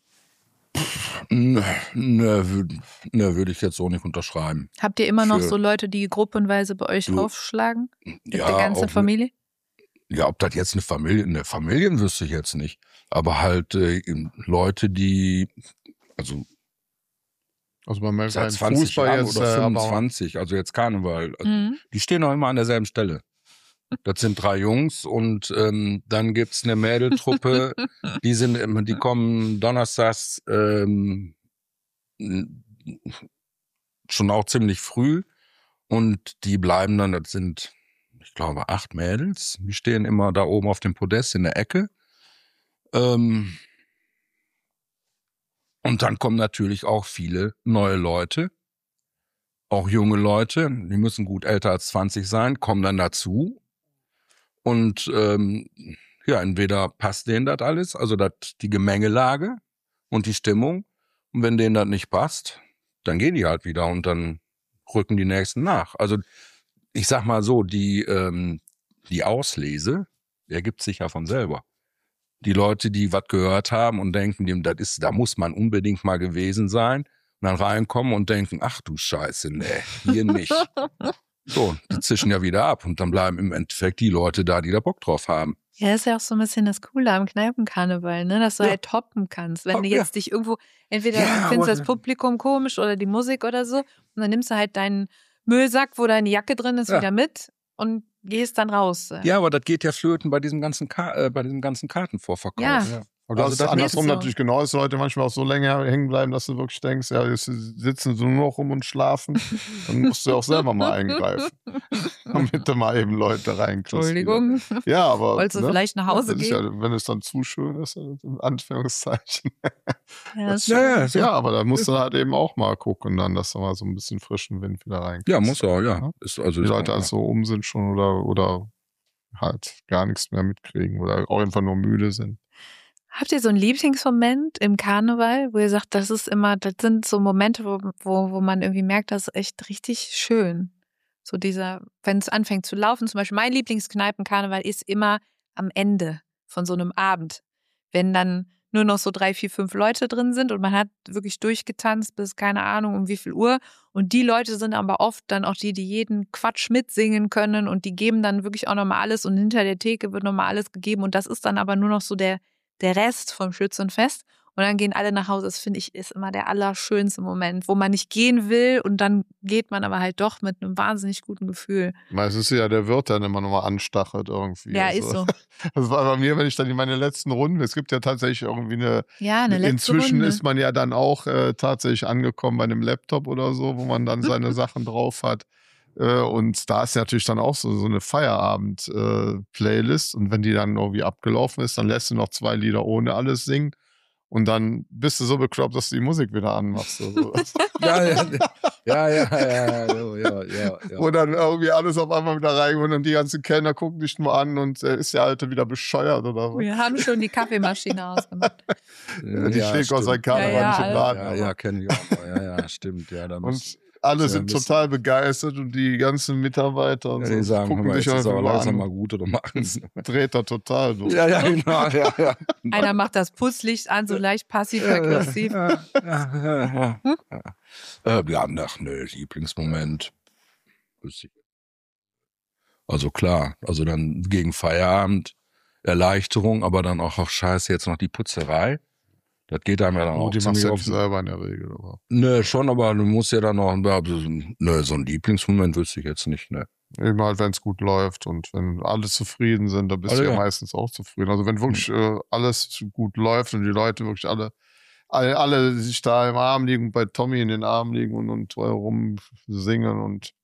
[SPEAKER 2] Ne, ne, würde ne, würd ich jetzt so nicht unterschreiben.
[SPEAKER 3] Habt ihr immer noch
[SPEAKER 2] Für-
[SPEAKER 3] so Leute, die gruppenweise bei euch
[SPEAKER 2] Du-
[SPEAKER 3] aufschlagen? Mit
[SPEAKER 2] Ja,
[SPEAKER 3] der ganzen
[SPEAKER 2] auch-
[SPEAKER 3] Familie?
[SPEAKER 2] Ja, ob das jetzt eine Familie, eine Familien wüsste ich jetzt nicht. Aber halt äh, Leute, die, also
[SPEAKER 1] Also beim
[SPEAKER 2] seit
[SPEAKER 1] reinen
[SPEAKER 2] zwanzig
[SPEAKER 1] Fußball
[SPEAKER 2] Jahren
[SPEAKER 1] jetzt,
[SPEAKER 2] oder
[SPEAKER 1] äh, aber
[SPEAKER 2] fünfundzwanzig, also jetzt Karneval, also
[SPEAKER 3] Mhm.
[SPEAKER 2] die stehen auch immer an derselben Stelle. Das sind drei Jungs und ähm, dann gibt's eine Mädeltruppe, die sind immer, die kommen donnerstags ähm, schon auch ziemlich früh und die bleiben dann, das sind, ich glaube, acht Mädels, die stehen immer da oben auf dem Podest in der Ecke. Ähm, und dann kommen natürlich auch viele neue Leute, auch junge Leute, die müssen gut älter als zwanzig sein, kommen dann dazu. Und ähm, ja, entweder passt denen das alles, also das, die Gemengelage und die Stimmung. Und wenn denen das nicht passt, dann gehen die halt wieder und dann rücken die Nächsten nach. Also ich sag mal so, die, ähm, die Auslese ergibt sich ja von selber. Die Leute, die was gehört haben und denken, dem, das ist, da muss man unbedingt mal gewesen sein, und dann reinkommen und denken, ach du Scheiße, nee, hier nicht. So, die zischen ja wieder ab und dann bleiben im Endeffekt die Leute da, die da Bock drauf haben.
[SPEAKER 3] Ja, das ist ja auch so ein bisschen das Coole am Kneipenkarneval, ne? Dass du
[SPEAKER 2] Ja.
[SPEAKER 3] halt toppen kannst. Wenn
[SPEAKER 2] Hopp,
[SPEAKER 3] du jetzt dich irgendwo, entweder
[SPEAKER 2] Ja,
[SPEAKER 3] findest
[SPEAKER 2] aber-
[SPEAKER 3] das Publikum komisch oder die Musik oder so, und dann nimmst du halt deinen Müllsack, wo deine Jacke drin ist,
[SPEAKER 2] Ja.
[SPEAKER 3] wieder mit und gehst dann raus.
[SPEAKER 2] Ja, aber das geht ja flöten bei diesem ganzen, Ka äh, bei diesem ganzen Kartenvorverkauf.
[SPEAKER 3] Ja.
[SPEAKER 1] Ja. Und das
[SPEAKER 2] Also
[SPEAKER 1] ist
[SPEAKER 2] das
[SPEAKER 1] andersrum
[SPEAKER 3] ist so.
[SPEAKER 1] natürlich genau, dass Leute manchmal auch so länger hängen bleiben, dass du wirklich denkst, ja, jetzt sitzen sie nur noch rum und schlafen. Dann musst du auch selber mal eingreifen. Damit du mal eben Leute reinkriegst.
[SPEAKER 3] Entschuldigung.
[SPEAKER 1] wieder. Ja, aber.
[SPEAKER 3] Wolltest du
[SPEAKER 1] ne?
[SPEAKER 3] vielleicht nach Hause
[SPEAKER 1] das ist
[SPEAKER 3] gehen?
[SPEAKER 1] ja, wenn es dann zu schön ist, in Anführungszeichen.
[SPEAKER 3] Ja, das ist
[SPEAKER 2] Ja, ja,
[SPEAKER 3] schon-
[SPEAKER 2] ja.
[SPEAKER 1] Ja, aber da musst du halt eben auch mal gucken, dann, dass du mal so ein bisschen frischen Wind wieder reinkriegst.
[SPEAKER 2] Ja, muss auch, ja.
[SPEAKER 1] Ja.
[SPEAKER 2] Ist, also
[SPEAKER 1] Die
[SPEAKER 2] ist
[SPEAKER 1] Leute
[SPEAKER 2] auch,
[SPEAKER 1] also um sind schon oder, oder halt gar nichts mehr mitkriegen oder auch einfach nur müde sind.
[SPEAKER 3] Habt ihr so einen Lieblingsmoment im Karneval, wo ihr sagt, das ist immer, das sind so Momente, wo, wo, wo man irgendwie merkt, das ist echt richtig schön. So dieser, wenn es anfängt zu laufen, zum Beispiel mein Lieblingskneipenkarneval ist immer am Ende von so einem Abend. Wenn dann nur noch so drei, vier, fünf Leute drin sind und man hat wirklich durchgetanzt bis keine Ahnung um wie viel Uhr. Und die Leute sind aber oft dann auch die, die jeden Quatsch mitsingen können und die geben dann wirklich auch nochmal alles und hinter der Theke wird nochmal alles gegeben und das ist dann aber nur noch so der der Rest vom Schützenfest und dann gehen alle nach Hause. Das finde ich ist immer der allerschönste Moment, wo man nicht gehen will und dann geht man aber halt doch mit einem wahnsinnig guten Gefühl.
[SPEAKER 1] Meistens ist ja der Wirt dann immer nochmal anstachelt irgendwie.
[SPEAKER 3] Ja,
[SPEAKER 1] also,
[SPEAKER 3] ist so.
[SPEAKER 1] Das war bei mir, wenn ich dann in meine letzten Runden, es gibt ja tatsächlich irgendwie eine,
[SPEAKER 3] Ja, eine letzte
[SPEAKER 1] inzwischen
[SPEAKER 3] Runde.
[SPEAKER 1] ist man ja dann auch äh, tatsächlich angekommen bei einem Laptop oder so, wo man dann seine Sachen drauf hat. Äh, und da ist natürlich dann auch so, so eine Feierabend-Playlist. Äh, und wenn die dann irgendwie abgelaufen ist, dann lässt du noch zwei Lieder ohne alles singen. Und dann bist du so bekloppt, dass du die Musik wieder anmachst. Also.
[SPEAKER 2] ja, ja, ja, ja, ja, ja, ja, ja, ja.
[SPEAKER 1] Wo dann irgendwie alles auf einmal wieder reinkommt und die ganzen Kellner gucken dich nur an und äh, ist der Alte wieder bescheuert oder was?
[SPEAKER 3] Wir haben schon die Kaffeemaschine ausgemacht.
[SPEAKER 1] Ja, die
[SPEAKER 2] Ja,
[SPEAKER 1] steht aus seinem
[SPEAKER 2] stimmt.
[SPEAKER 1] karnevalischen
[SPEAKER 3] Ja, ja,
[SPEAKER 1] Laden.
[SPEAKER 2] Ja,
[SPEAKER 1] aber.
[SPEAKER 2] ja, kennen die auch mal. Ja, ja, stimmt. Ja, da muss,
[SPEAKER 1] Und alle
[SPEAKER 2] ja,
[SPEAKER 1] sind
[SPEAKER 2] ein bisschen-
[SPEAKER 1] total begeistert und die ganzen Mitarbeiter und
[SPEAKER 2] ja,
[SPEAKER 1] so
[SPEAKER 2] die sagen, hör
[SPEAKER 1] gucken
[SPEAKER 2] mal,
[SPEAKER 1] dich
[SPEAKER 2] jetzt ist
[SPEAKER 1] einfach
[SPEAKER 2] aber
[SPEAKER 1] nur
[SPEAKER 2] langsam
[SPEAKER 1] an.
[SPEAKER 2] mal gut oder machen's.
[SPEAKER 1] Dreht er total durch.
[SPEAKER 2] Ja, ja, genau, ja, ja.
[SPEAKER 3] Einer macht das Putzlicht an, so leicht passiv-aggressiv.
[SPEAKER 2] Ja, ja, ja, ja. ja. Äh, ja, ach, ne, Lieblingsmoment. Wüsste ich. Also klar, also dann gegen Feierabend Erleichterung, aber dann auch, ach scheiße, jetzt noch die Putzerei. Das geht einem ja dann
[SPEAKER 1] Oh,
[SPEAKER 2] auch
[SPEAKER 1] die machst
[SPEAKER 2] ziemlich
[SPEAKER 1] du ja
[SPEAKER 2] auf.
[SPEAKER 1] nicht selber in der Regel. Aber.
[SPEAKER 2] Ne, schon, aber du musst ja dann noch, ne, so ein Lieblingsmoment wüsste ich jetzt nicht, ne.
[SPEAKER 1] Eben halt, wenn es gut läuft und wenn alle zufrieden sind, dann bist
[SPEAKER 2] Also
[SPEAKER 1] du ja,
[SPEAKER 2] ja.
[SPEAKER 1] meistens auch zufrieden. Also wenn wirklich äh, alles gut läuft und die Leute wirklich alle, alle, alle sich da im Arm liegen, bei Tommy in den Armen liegen und, und rum singen und,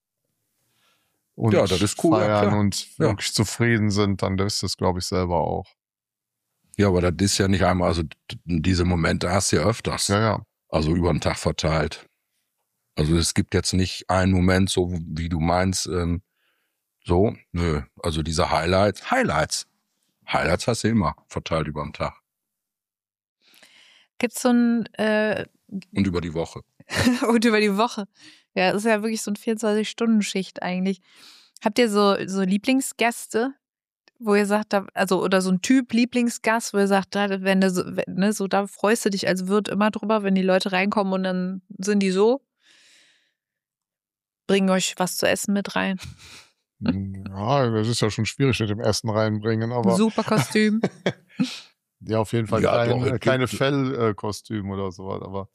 [SPEAKER 1] und
[SPEAKER 2] Ja, das ist cool, ja,
[SPEAKER 1] feiern
[SPEAKER 2] klar.
[SPEAKER 1] und
[SPEAKER 2] Ja.
[SPEAKER 1] wirklich zufrieden sind, dann ist das, glaube ich, selber auch.
[SPEAKER 2] Ja, aber das ist ja nicht einmal, also d- diese Momente hast du ja öfters.
[SPEAKER 1] Ja, ja.
[SPEAKER 2] Also über den Tag verteilt. Also es gibt jetzt nicht einen Moment, so wie du meinst, ähm, so, nö. Also diese Highlights, Highlights. Highlights hast du immer verteilt über den Tag
[SPEAKER 3] Gibt's so ein äh,
[SPEAKER 2] und über die Woche.
[SPEAKER 3] und über die Woche. Ja, das ist ja wirklich so eine vierundzwanzig-Stunden-Schicht eigentlich. Habt ihr so, so Lieblingsgäste, wo ihr sagt, da, also oder so ein Typ, Lieblingsgast, wo ihr sagt, da, wenn du so, wenn, ne, so, da freust du dich als Wirt immer drüber, wenn die Leute reinkommen und dann sind die so, bringen euch was zu essen mit rein.
[SPEAKER 1] Ja, das ist ja schon schwierig mit dem Essen reinbringen, aber
[SPEAKER 3] Super Kostüm.
[SPEAKER 1] ja, auf jeden Fall
[SPEAKER 2] Ja,
[SPEAKER 1] kein,
[SPEAKER 2] doch, es
[SPEAKER 1] keine
[SPEAKER 2] gibt-
[SPEAKER 1] Fellkostüm oder sowas, aber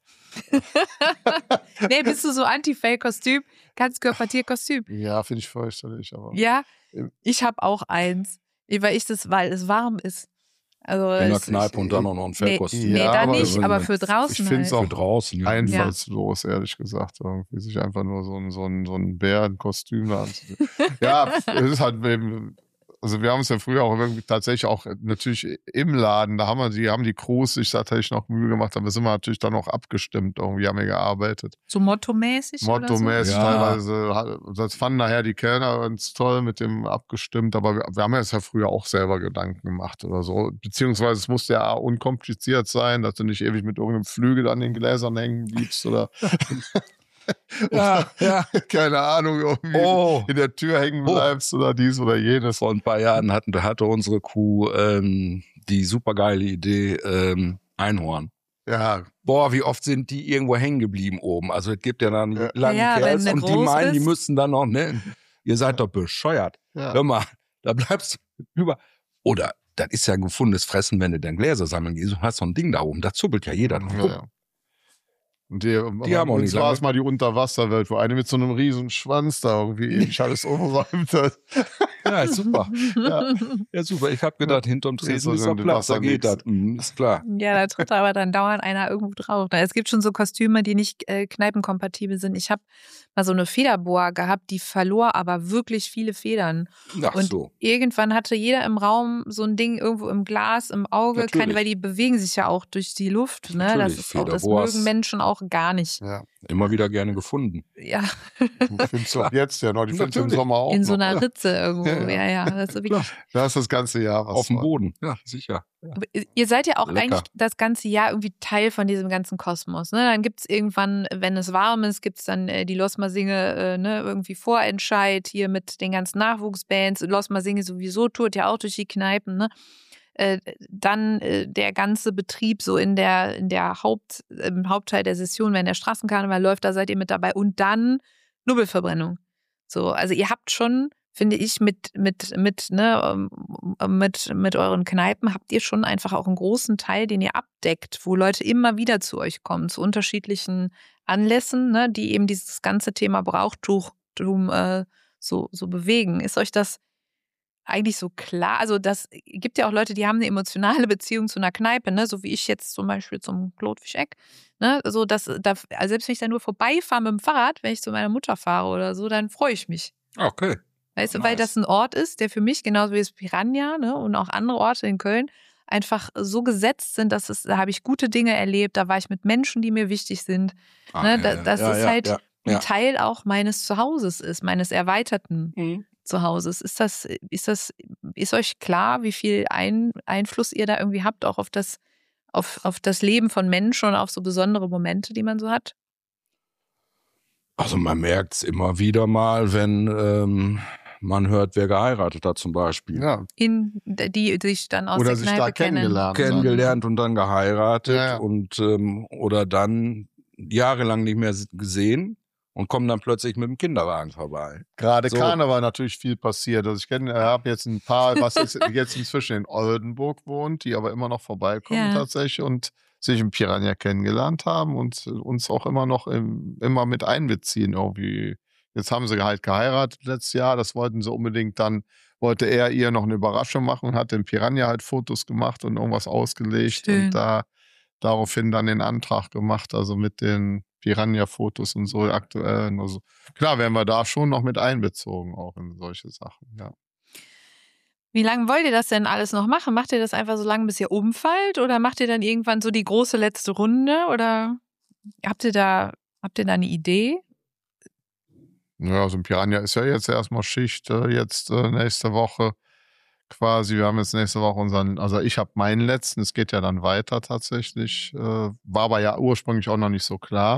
[SPEAKER 3] Nee, bist du so Anti-Fake-Kostüm? Ganzkörpertier-Kostüm?
[SPEAKER 1] ja, finde ich fürchterlich, aber
[SPEAKER 3] Ja,
[SPEAKER 1] Im-
[SPEAKER 3] ich habe auch eins. Weil ich das, weil es warm ist. Also
[SPEAKER 2] In der
[SPEAKER 3] es-
[SPEAKER 2] Kneipe und dann auch noch ein
[SPEAKER 3] Nee,
[SPEAKER 2] Fellkostüm.
[SPEAKER 3] nee,
[SPEAKER 1] Ja,
[SPEAKER 3] da
[SPEAKER 1] aber
[SPEAKER 3] nicht,
[SPEAKER 2] wenn-
[SPEAKER 3] aber
[SPEAKER 2] wenn-
[SPEAKER 3] für draußen
[SPEAKER 1] ich find's
[SPEAKER 3] halt.
[SPEAKER 1] auch
[SPEAKER 2] Für draußen, ja.
[SPEAKER 1] einfallslos, ehrlich gesagt, irgendwie sich einfach nur so ein, so ein, so ein Bärenkostüm da anzuziehen. Ja, es ist halt eben, also wir haben es ja früher auch irgendwie tatsächlich auch natürlich im Laden, da haben wir die, haben die Crews sich tatsächlich noch Mühe gemacht, aber sind wir natürlich dann auch abgestimmt, irgendwie haben wir gearbeitet.
[SPEAKER 3] So mottomäßig oder
[SPEAKER 1] Mottomäßig
[SPEAKER 2] Ja.
[SPEAKER 1] teilweise, das fanden nachher die Kellner ganz toll mit dem abgestimmt, aber wir, wir haben uns ja früher auch selber Gedanken gemacht oder so, beziehungsweise es musste ja unkompliziert sein, dass du nicht ewig mit irgendeinem Flügel an den Gläsern hängen bliebst oder
[SPEAKER 2] Ja, ja.
[SPEAKER 1] keine Ahnung, irgendwie
[SPEAKER 2] Oh.
[SPEAKER 1] in der Tür hängen bleibst oder dies oder jenes.
[SPEAKER 2] Vor ein paar Jahren hatten, hatte unsere Crew ähm, die supergeile Idee, ähm, Einhorn.
[SPEAKER 1] Ja,
[SPEAKER 2] Boah, wie oft sind die irgendwo hängen geblieben oben? Also es gibt ja dann
[SPEAKER 1] Ja.
[SPEAKER 2] lange
[SPEAKER 3] Ja, wenn
[SPEAKER 2] Kerls
[SPEAKER 3] der
[SPEAKER 2] und die
[SPEAKER 3] groß
[SPEAKER 2] meinen, die
[SPEAKER 3] ist.
[SPEAKER 2] müssen dann noch, ne? Ihr seid doch bescheuert.
[SPEAKER 1] ja.
[SPEAKER 2] Hör mal, da bleibst du über. Oder das ist ja ein gefundenes Fressen, wenn du dann Gläser sammeln gehst und hast so ein Ding da oben. Da zuppelt ja jeder.
[SPEAKER 1] Ja, ja. Und die,
[SPEAKER 2] Die haben auch nicht
[SPEAKER 1] war
[SPEAKER 2] lange-
[SPEAKER 1] es mal die Unterwasserwelt, wo eine mit so einem riesen Schwanz da irgendwie ewig alles umräumt hat.
[SPEAKER 2] Ja, ist super.
[SPEAKER 1] Ja.
[SPEAKER 2] Ja, super. Ich habe gedacht, hinterm
[SPEAKER 1] Ist
[SPEAKER 2] Tresen
[SPEAKER 1] so
[SPEAKER 2] ist er
[SPEAKER 1] ein
[SPEAKER 2] Platz, da
[SPEAKER 1] Wasser
[SPEAKER 2] geht
[SPEAKER 1] nix.
[SPEAKER 2] das. Mhm, ist klar.
[SPEAKER 3] Ja, da tritt aber dann dauernd einer irgendwo drauf. Es gibt schon so Kostüme, die nicht äh, kneipenkompatibel sind. Ich habe mal so eine Federboa gehabt, die verlor aber wirklich viele Federn.
[SPEAKER 2] Ach
[SPEAKER 3] Und
[SPEAKER 2] so.
[SPEAKER 3] irgendwann hatte jeder im Raum so ein Ding irgendwo im Glas, im Auge,
[SPEAKER 2] Natürlich.
[SPEAKER 3] keine, weil die bewegen sich ja auch durch die Luft. Ne? Das
[SPEAKER 2] Natürlich,
[SPEAKER 3] ist auch, das
[SPEAKER 2] Federboas.
[SPEAKER 3] mögen Menschen auch gar nicht.
[SPEAKER 1] Ja.
[SPEAKER 2] Immer wieder gerne gefunden.
[SPEAKER 3] Ja,
[SPEAKER 1] Ich finde es auch jetzt ja noch. Die finde ich im
[SPEAKER 2] Natürlich.
[SPEAKER 1] Sommer auch
[SPEAKER 3] in so
[SPEAKER 1] noch.
[SPEAKER 3] einer Ritze irgendwo.
[SPEAKER 1] Ja,
[SPEAKER 3] Ja,
[SPEAKER 1] ja.
[SPEAKER 3] ja. Das ist wirklich,
[SPEAKER 1] Da ist das ganze Jahr was.
[SPEAKER 2] Auf dem
[SPEAKER 1] war.
[SPEAKER 2] Boden. Ja, sicher. Ja.
[SPEAKER 3] Aber ihr seid ja auch
[SPEAKER 2] Lecker.
[SPEAKER 3] eigentlich das ganze Jahr irgendwie Teil von diesem ganzen Kosmos. Ne? Dann gibt es irgendwann, wenn es warm ist, gibt es dann äh, die Losma Singe äh, ne, irgendwie Vorentscheid hier mit den ganzen Nachwuchsbands. Losma Singe sowieso tourt ja auch durch die Kneipen. Ne? Äh, dann äh, der ganze Betrieb so in der, in der Haupt, im Hauptteil der Session, wenn der Straßenkarneval läuft, da seid ihr mit dabei. Und dann Nubbelverbrennung. So, also ihr habt schon, finde ich, mit, mit, mit, ne, mit, mit euren Kneipen habt ihr schon einfach auch einen großen Teil, den ihr abdeckt, wo Leute immer wieder zu euch kommen, zu unterschiedlichen Anlässen, ne, die eben dieses ganze Thema Brauchtum äh, so, so bewegen. Ist euch das eigentlich so klar? Also das gibt ja auch Leute, die haben eine emotionale Beziehung zu einer Kneipe, ne, so wie ich jetzt zum Beispiel zum Klotfischeck. Ne, so dass, da, also selbst wenn ich da nur vorbeifahre mit dem Fahrrad, wenn ich zu meiner Mutter fahre oder so, dann freue ich mich.
[SPEAKER 2] Okay.
[SPEAKER 3] Weißt du,
[SPEAKER 2] Nice.
[SPEAKER 3] weil das ein Ort ist, der für mich, genauso wie das Piranha, ne, und auch andere Orte in Köln, einfach so gesetzt sind, dass es, da habe ich gute Dinge erlebt, da war ich mit Menschen, die mir wichtig sind.
[SPEAKER 2] Ah,
[SPEAKER 3] Ne,
[SPEAKER 2] ja,
[SPEAKER 3] da,
[SPEAKER 2] ja,
[SPEAKER 3] das
[SPEAKER 2] ja,
[SPEAKER 3] ist
[SPEAKER 2] ja,
[SPEAKER 3] halt
[SPEAKER 2] ja,
[SPEAKER 3] ein
[SPEAKER 2] ja.
[SPEAKER 3] Teil auch meines Zuhauses ist, meines erweiterten
[SPEAKER 2] Mhm.
[SPEAKER 3] Zuhauses. Ist das, ist das, ist euch klar, wie viel Ein, Einfluss ihr da irgendwie habt, auch auf das, auf, auf das Leben von Menschen und auf so besondere Momente, die man so hat?
[SPEAKER 2] Also man merkt es immer wieder mal, wenn ähm, man hört, wer geheiratet hat zum Beispiel.
[SPEAKER 1] Ja.
[SPEAKER 3] In, die sich dann aus
[SPEAKER 1] Oder
[SPEAKER 3] der
[SPEAKER 1] sich
[SPEAKER 3] Kneipe
[SPEAKER 1] da
[SPEAKER 3] kennen.
[SPEAKER 1] kennengelernt.
[SPEAKER 2] Kennengelernt und dann geheiratet
[SPEAKER 1] Ja, ja.
[SPEAKER 2] und ähm, oder dann jahrelang nicht mehr gesehen und kommen dann plötzlich mit dem Kinderwagen vorbei.
[SPEAKER 1] Gerade
[SPEAKER 2] So.
[SPEAKER 1] Karneval natürlich viel passiert. Also ich kenne, habe jetzt ein paar, was jetzt, jetzt inzwischen in Oldenburg wohnt, die aber immer noch vorbeikommen
[SPEAKER 3] Ja.
[SPEAKER 1] tatsächlich und sich im Piranha kennengelernt haben und uns auch immer noch im, immer mit einbeziehen irgendwie. Jetzt haben sie halt geheiratet letztes Jahr, das wollten sie unbedingt dann, wollte er ihr noch eine Überraschung machen und hat dem Piranha halt Fotos gemacht und irgendwas ausgelegt
[SPEAKER 3] Schön.
[SPEAKER 1] und da daraufhin dann den Antrag gemacht, also mit den Piranha-Fotos und so aktuellen. Also klar werden wir da schon noch mit einbezogen, auch in solche Sachen, ja.
[SPEAKER 3] Wie lange wollt ihr das denn alles noch machen? Macht ihr das einfach so lange, bis ihr umfallt? Oder macht ihr dann irgendwann so die große letzte Runde? Oder habt ihr da, habt ihr da eine Idee?
[SPEAKER 1] Ja, also im Piranha ist ja jetzt erstmal Schicht, äh, jetzt äh, nächste Woche quasi. Wir haben jetzt nächste Woche unseren, also ich habe meinen letzten, es geht ja dann weiter tatsächlich. Äh, war aber ja ursprünglich auch noch nicht so klar.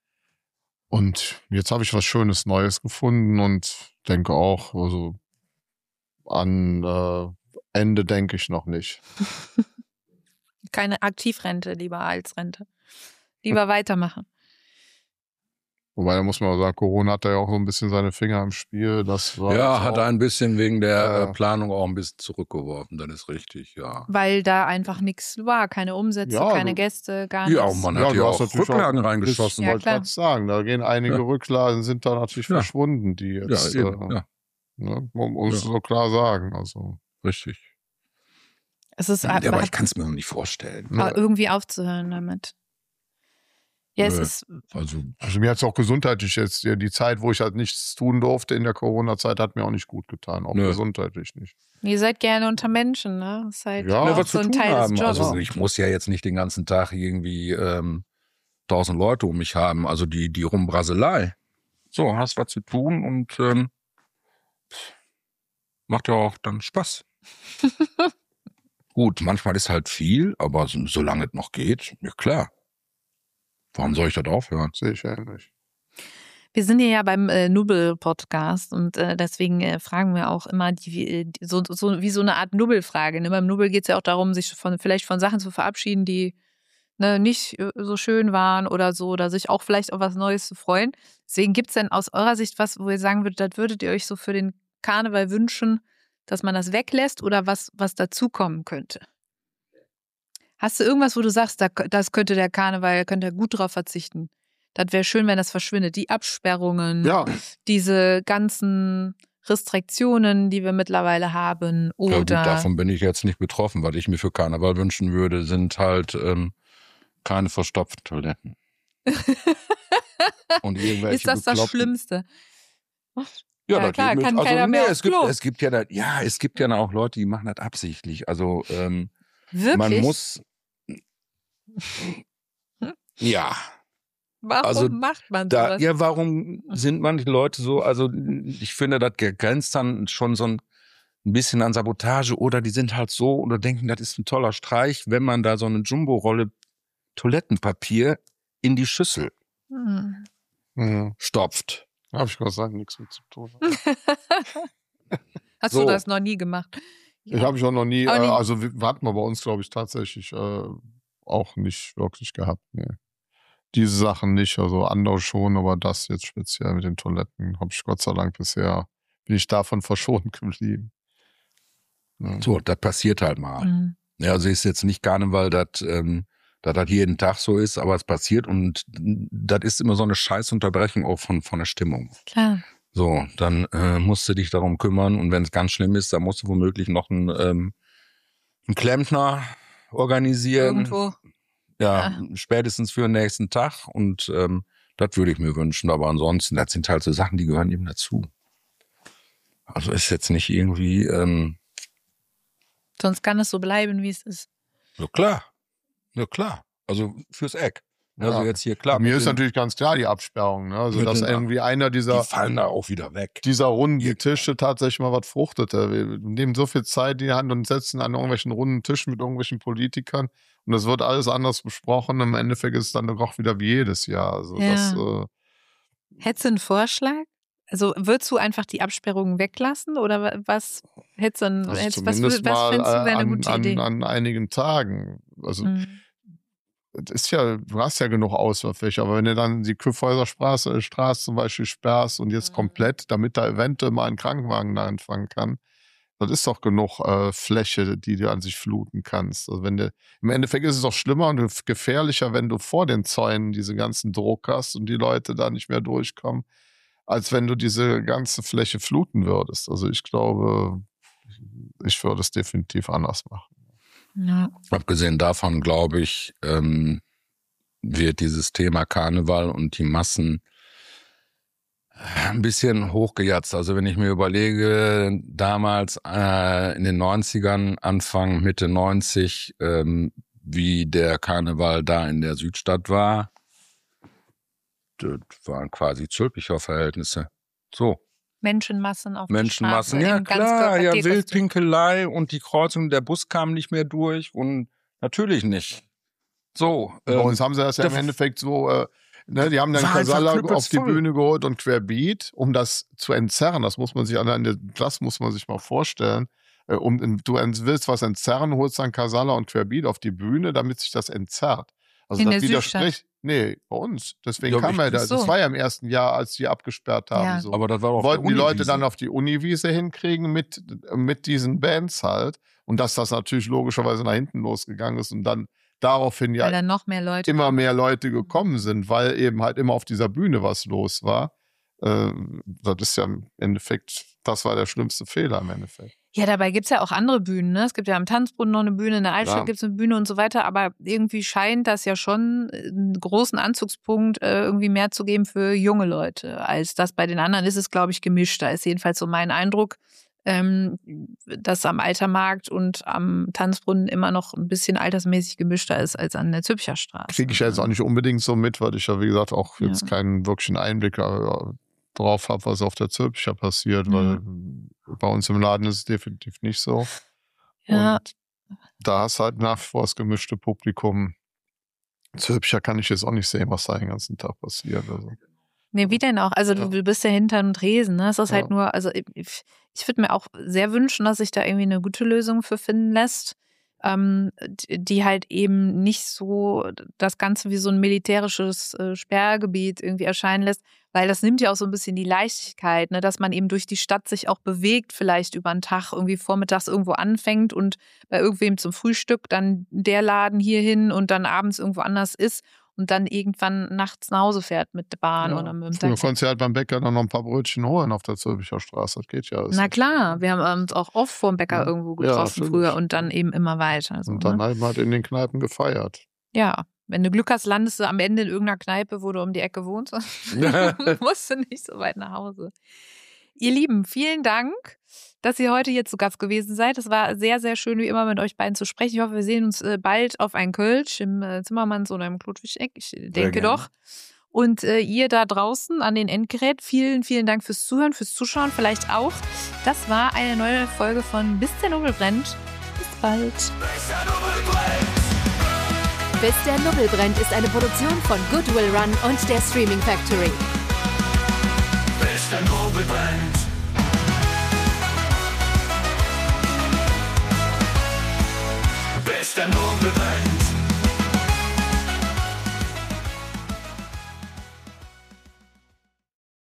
[SPEAKER 1] Und jetzt habe ich was Schönes Neues gefunden und denke auch, also an, äh, Ende denke ich noch nicht.
[SPEAKER 3] Keine Aktivrente lieber als Rente. Lieber weitermachen.
[SPEAKER 1] Wobei, da muss man auch sagen, Corona hat da ja auch so ein bisschen seine Finger im Spiel. Das war
[SPEAKER 2] Ja,
[SPEAKER 1] jetzt
[SPEAKER 2] hat
[SPEAKER 1] auch,
[SPEAKER 2] ein bisschen wegen der
[SPEAKER 1] Ja.
[SPEAKER 2] äh, Planung auch ein bisschen zurückgeworfen, das ist richtig, ja.
[SPEAKER 3] Weil da einfach nichts war. Keine Umsätze,
[SPEAKER 1] Ja,
[SPEAKER 3] keine
[SPEAKER 1] du-
[SPEAKER 3] Gäste, gar
[SPEAKER 2] Ja,
[SPEAKER 3] nichts.
[SPEAKER 2] und man
[SPEAKER 1] Ja,
[SPEAKER 2] hat
[SPEAKER 1] du
[SPEAKER 2] ja
[SPEAKER 1] hast
[SPEAKER 2] auch
[SPEAKER 1] natürlich
[SPEAKER 2] Rücklagen
[SPEAKER 1] auch-
[SPEAKER 2] reingeschossen.
[SPEAKER 3] Ja,
[SPEAKER 1] wollte
[SPEAKER 3] klar.
[SPEAKER 1] gerade sagen, da gehen einige
[SPEAKER 2] Ja.
[SPEAKER 1] Rücklagen, sind da natürlich
[SPEAKER 2] Ja.
[SPEAKER 1] verschwunden, die jetzt,
[SPEAKER 2] Ja, eben,
[SPEAKER 1] äh,
[SPEAKER 2] ja,
[SPEAKER 1] ne, man muss
[SPEAKER 2] Ja.
[SPEAKER 1] so klar sagen. Also,
[SPEAKER 2] richtig.
[SPEAKER 3] Es ist
[SPEAKER 2] Ja, aber
[SPEAKER 3] hat-
[SPEAKER 2] ich kann es mir noch nicht vorstellen.
[SPEAKER 1] ne,
[SPEAKER 3] irgendwie aufzuhören damit. Ja, es
[SPEAKER 2] Nö.
[SPEAKER 3] ist,
[SPEAKER 2] Also,
[SPEAKER 1] also mir hat es auch gesundheitlich jetzt, ja, die Zeit, wo ich halt nichts tun durfte in der Corona-Zeit, hat mir auch nicht gut getan, auch
[SPEAKER 2] Nö.
[SPEAKER 1] gesundheitlich nicht.
[SPEAKER 3] ihr seid gerne unter Menschen, ne? Das ist halt
[SPEAKER 1] Ja.
[SPEAKER 3] auch
[SPEAKER 2] ja, was
[SPEAKER 3] so
[SPEAKER 2] zu
[SPEAKER 3] ein
[SPEAKER 2] tun
[SPEAKER 3] Teil
[SPEAKER 2] haben.
[SPEAKER 3] des Jobs.
[SPEAKER 2] Also ich muss ja jetzt nicht den ganzen Tag irgendwie ähm, tausend Leute um mich haben. Also die, die Rumbraselei. So, hast was zu tun und ähm, macht ja auch dann Spaß. Gut, manchmal ist halt viel, aber so, solange es noch geht, ja klar. Warum soll ich das aufhören?
[SPEAKER 1] Sehe ich ähnlich.
[SPEAKER 3] Wir sind hier ja beim äh, Nubbel-Podcast und äh, deswegen äh, fragen wir auch immer die, äh, die, so, so wie so eine Art Nubbelfrage. Ne? Beim Nubbel geht es ja auch darum, sich von vielleicht von Sachen zu verabschieden, die ne, nicht äh, so schön waren oder so, oder sich auch vielleicht auf was Neues zu freuen. Deswegen gibt es denn aus eurer Sicht was, wo ihr sagen würdet, das würdet ihr euch so für den Karneval wünschen, dass man das weglässt oder was, was dazukommen könnte? Hast du irgendwas, wo du sagst, da, das könnte der Karneval, könnte er gut drauf verzichten? Das wäre schön, wenn das verschwindet. Die Absperrungen,
[SPEAKER 1] Ja,
[SPEAKER 3] diese ganzen Restriktionen, die wir mittlerweile haben.
[SPEAKER 2] Ja, gut,
[SPEAKER 3] Oder
[SPEAKER 2] davon bin ich jetzt nicht betroffen. Was ich mir für Karneval wünschen würde, sind halt ähm, keine verstopften Toiletten. Und irgendwelche
[SPEAKER 3] ist das das
[SPEAKER 2] bekloppten-
[SPEAKER 3] Schlimmste?
[SPEAKER 2] Ja,
[SPEAKER 3] Ja,
[SPEAKER 2] das
[SPEAKER 3] klar,
[SPEAKER 2] geht mit,
[SPEAKER 3] kann
[SPEAKER 2] also,
[SPEAKER 3] keiner
[SPEAKER 2] nee,
[SPEAKER 3] mehr aufs
[SPEAKER 2] es gibt,
[SPEAKER 3] Klo.
[SPEAKER 2] es gibt ja, da, ja, es gibt ja auch Leute, die machen das absichtlich. Also ähm,
[SPEAKER 3] Wirklich?
[SPEAKER 2] man muss, ja,
[SPEAKER 3] Warum
[SPEAKER 2] also
[SPEAKER 3] macht man
[SPEAKER 2] da,
[SPEAKER 3] sowas?
[SPEAKER 2] ja, warum sind manche Leute so? Also ich finde, das grenzt dann schon so ein bisschen an Sabotage oder die sind halt so oder denken, das ist ein toller Streich, wenn man da so eine Jumbo-Rolle Toilettenpapier in die Schüssel
[SPEAKER 3] Hm.
[SPEAKER 1] mhm.
[SPEAKER 2] stopft.
[SPEAKER 1] habe ich Gott sei Dank nichts mit zu tun.
[SPEAKER 3] Hast
[SPEAKER 2] So.
[SPEAKER 3] du das noch nie gemacht?
[SPEAKER 1] Ich habe ich auch noch nie,
[SPEAKER 3] Aber
[SPEAKER 1] äh,
[SPEAKER 3] die-
[SPEAKER 1] also wir hatten wir bei uns, glaube ich, tatsächlich äh, auch nicht wirklich gehabt. Nee. Diese Sachen nicht, also andere schon, aber das jetzt speziell mit den Toiletten habe ich Gott sei Dank bisher, bin ich davon verschont geblieben. Ja.
[SPEAKER 2] So, das passiert halt mal.
[SPEAKER 3] Hm.
[SPEAKER 2] Ja, also ist jetzt nicht Karneval, dass ähm, dass das jeden Tag so ist, aber es passiert und das ist immer so eine Scheißunterbrechung auch von, von der Stimmung.
[SPEAKER 3] Klar.
[SPEAKER 2] So, dann äh, musst du dich darum kümmern und wenn es ganz schlimm ist, dann musst du womöglich noch einen, ähm, einen Klempner organisieren.
[SPEAKER 3] Irgendwo.
[SPEAKER 2] Ja, spätestens für den nächsten Tag und ähm, das würde ich mir wünschen, aber ansonsten, das sind halt so Sachen, die gehören eben dazu. Also ist jetzt nicht irgendwie, ähm,
[SPEAKER 3] Sonst kann es so bleiben, wie es ist.
[SPEAKER 2] ja klar, ja klar, also fürs Eck. Also
[SPEAKER 1] Ja.
[SPEAKER 2] jetzt hier klar.
[SPEAKER 1] Bei mir
[SPEAKER 2] mit
[SPEAKER 1] ist
[SPEAKER 2] den-
[SPEAKER 1] natürlich ganz klar die Absperrung, ne? Also
[SPEAKER 2] Mit
[SPEAKER 1] dass
[SPEAKER 2] den-
[SPEAKER 1] irgendwie einer dieser
[SPEAKER 2] Die fallen da auch wieder weg.
[SPEAKER 1] dieser runden Tische tatsächlich mal was fruchtete. Wir nehmen so viel Zeit in die Hand und setzen an irgendwelchen runden Tischen mit irgendwelchen Politikern und es wird alles anders besprochen. Im Endeffekt ist es dann doch wieder wie jedes Jahr. Also
[SPEAKER 3] Ja.
[SPEAKER 1] das, äh,
[SPEAKER 3] Hättest du einen Vorschlag? Also würdest du einfach die Absperrungen weglassen oder wa- was hättest du, einen-
[SPEAKER 1] also
[SPEAKER 3] hättest, was,
[SPEAKER 1] zumindest
[SPEAKER 3] wür- was
[SPEAKER 1] mal
[SPEAKER 3] findest du wäre
[SPEAKER 1] äh,
[SPEAKER 3] eine
[SPEAKER 1] an,
[SPEAKER 3] gute
[SPEAKER 1] an,
[SPEAKER 3] Idee?
[SPEAKER 1] an einigen Tagen. Also
[SPEAKER 3] Hm.
[SPEAKER 1] es ist ja, du hast ja genug Auswahlfläche, aber wenn du dann die Küffhäuser Straße, Straße zum Beispiel sperrst und jetzt
[SPEAKER 3] Mhm.
[SPEAKER 1] komplett, damit da eventuell mal ein Krankenwagen da anfangen kann, das ist doch genug äh, Fläche, die du an sich fluten kannst. Also wenn du, im Endeffekt ist es doch schlimmer und gefährlicher, wenn du vor den Zäunen diese ganzen Druck hast und die Leute da nicht mehr durchkommen, als wenn du diese ganze Fläche fluten würdest. Also ich glaube, ich würde es definitiv anders machen.
[SPEAKER 3] Ja.
[SPEAKER 2] Abgesehen davon, glaube ich, ähm, wird dieses Thema Karneval und die Massen ein bisschen hochgejatzt. Also wenn ich mir überlege, damals äh, in den neunzigern, Anfang, Mitte neunzig, ähm, wie der Karneval da in der Südstadt war, das waren quasi Zülpicher-Verhältnisse. So.
[SPEAKER 3] Menschenmassen auf
[SPEAKER 2] Menschenmassen,
[SPEAKER 3] der
[SPEAKER 2] ja
[SPEAKER 3] Straße,
[SPEAKER 2] klar,
[SPEAKER 3] im
[SPEAKER 2] ja
[SPEAKER 3] Ganzkörper-T-Kostüm.
[SPEAKER 2] Wildpinkelei und die Kreuzung, der Bus kam nicht mehr durch und natürlich nicht. So,
[SPEAKER 1] Bei
[SPEAKER 2] ähm,
[SPEAKER 1] uns haben sie das ja im
[SPEAKER 2] der-
[SPEAKER 1] Endeffekt so, äh, ne, die haben dann
[SPEAKER 2] War einfach
[SPEAKER 1] Casalla
[SPEAKER 2] knüppels
[SPEAKER 1] auf die
[SPEAKER 2] voll.
[SPEAKER 1] Bühne geholt und Querbeat, um das zu entzerren. Das muss man sich allein, das muss man sich mal vorstellen. äh, um, du willst was entzerren, holst dann Casala und Querbeat auf die Bühne, damit sich das entzerrt. Also
[SPEAKER 3] In
[SPEAKER 1] das
[SPEAKER 3] der
[SPEAKER 1] widerspricht, nee, bei uns. Deswegen
[SPEAKER 2] Ja,
[SPEAKER 1] kam
[SPEAKER 2] ich-
[SPEAKER 1] er da.
[SPEAKER 3] so.
[SPEAKER 1] Das war ja im ersten Jahr, als die abgesperrt haben.
[SPEAKER 3] Ja.
[SPEAKER 1] So.
[SPEAKER 2] Aber das war doch auf
[SPEAKER 1] Wollten
[SPEAKER 2] der
[SPEAKER 1] die Leute
[SPEAKER 2] Uniwiese.
[SPEAKER 1] dann auf die Uniwiese hinkriegen mit, mit diesen Bands halt. Und dass das natürlich logischerweise nach hinten losgegangen ist und dann daraufhin ja
[SPEAKER 3] Weil dann noch mehr Leute.
[SPEAKER 1] immer mehr Leute gekommen sind, weil eben halt immer auf dieser Bühne was los war. Äh, das ist ja im Endeffekt, das war der schlimmste Fehler im Endeffekt.
[SPEAKER 3] Ja, dabei gibt's ja auch andere Bühnen. Ne? Es gibt ja am Tanzbrunnen noch eine Bühne, in der Altstadt
[SPEAKER 1] Ja.
[SPEAKER 3] gibt's eine Bühne und so weiter. Aber irgendwie scheint das ja schon einen großen Anzugspunkt äh, irgendwie mehr zu geben für junge Leute, als das bei den anderen ist es, glaube ich, gemischt. Da ist jedenfalls so mein Eindruck, ähm, dass am Altermarkt und am Tanzbrunnen immer noch ein bisschen altersmäßig gemischter ist als an der Zülpicher Straße.
[SPEAKER 1] Kriege ich ja jetzt auch nicht unbedingt so mit, weil ich ja, wie gesagt, auch jetzt
[SPEAKER 3] Ja.
[SPEAKER 1] keinen wirklichen Einblick äh, drauf habe, was auf der Zülpicher passiert, weil bei uns im Laden ist es definitiv nicht so.
[SPEAKER 3] Ja.
[SPEAKER 1] Und da hast halt nach wie vor das gemischte Publikum. Zülpicher kann ich jetzt auch nicht sehen, was da den ganzen Tag passiert. Also.
[SPEAKER 3] Nee, wie denn auch? Also
[SPEAKER 1] Ja.
[SPEAKER 3] du, du bist ja hinter und Tresen, ne? Es ist
[SPEAKER 1] Ja.
[SPEAKER 3] halt nur, also ich, ich würde mir auch sehr wünschen, dass sich da irgendwie eine gute Lösung für finden lässt, ähm, die die halt eben nicht so das Ganze wie so ein militärisches äh, Sperrgebiet irgendwie erscheinen lässt, weil das nimmt ja auch so ein bisschen die Leichtigkeit, ne? Dass man eben durch die Stadt sich auch bewegt, vielleicht über einen Tag irgendwie vormittags irgendwo anfängt und bei irgendwem zum Frühstück dann der Laden hierhin und dann abends irgendwo anders ist. Und dann irgendwann nachts nach Hause fährt mit der Bahn
[SPEAKER 1] Ja.
[SPEAKER 3] oder mit dem
[SPEAKER 1] Früher
[SPEAKER 3] Taxi.
[SPEAKER 1] konntest du halt beim Bäcker dann noch ein paar Brötchen holen auf der Zülpicher Straße. Das geht ja. alles
[SPEAKER 3] Na
[SPEAKER 1] nicht.
[SPEAKER 3] klar, wir haben uns auch oft vor dem Bäcker
[SPEAKER 1] Ja.
[SPEAKER 3] irgendwo
[SPEAKER 1] Ja,
[SPEAKER 3] getroffen
[SPEAKER 1] natürlich.
[SPEAKER 3] früher und dann eben immer weiter. So,
[SPEAKER 1] Und dann
[SPEAKER 3] ne?
[SPEAKER 1] halt halt in den Kneipen gefeiert.
[SPEAKER 3] Ja, wenn du Glück hast, landest du am Ende in irgendeiner Kneipe, wo du um die Ecke wohnst. musst du nicht so weit nach Hause. Ihr Lieben, vielen Dank, dass ihr heute hier zu Gast gewesen seid. Es war sehr, sehr schön, wie immer mit euch beiden zu sprechen. Ich hoffe, wir sehen uns äh, bald auf ein Kölsch im äh, Zimmermanns oder im Klotwig-Eck. Ich denke
[SPEAKER 2] gerne.
[SPEAKER 3] doch. Und äh, ihr da draußen an den Endgerät, vielen, vielen Dank fürs Zuhören, fürs Zuschauen, vielleicht auch. Das war eine neue Folge von Bis der Nubbel brennt. Bis bald.
[SPEAKER 4] Bis der Nubbel brennt ist eine Produktion von Goodwill Run und der Streaming Factory.
[SPEAKER 5] Bis der Nubbel brennt. Bis der Nubbel brennt.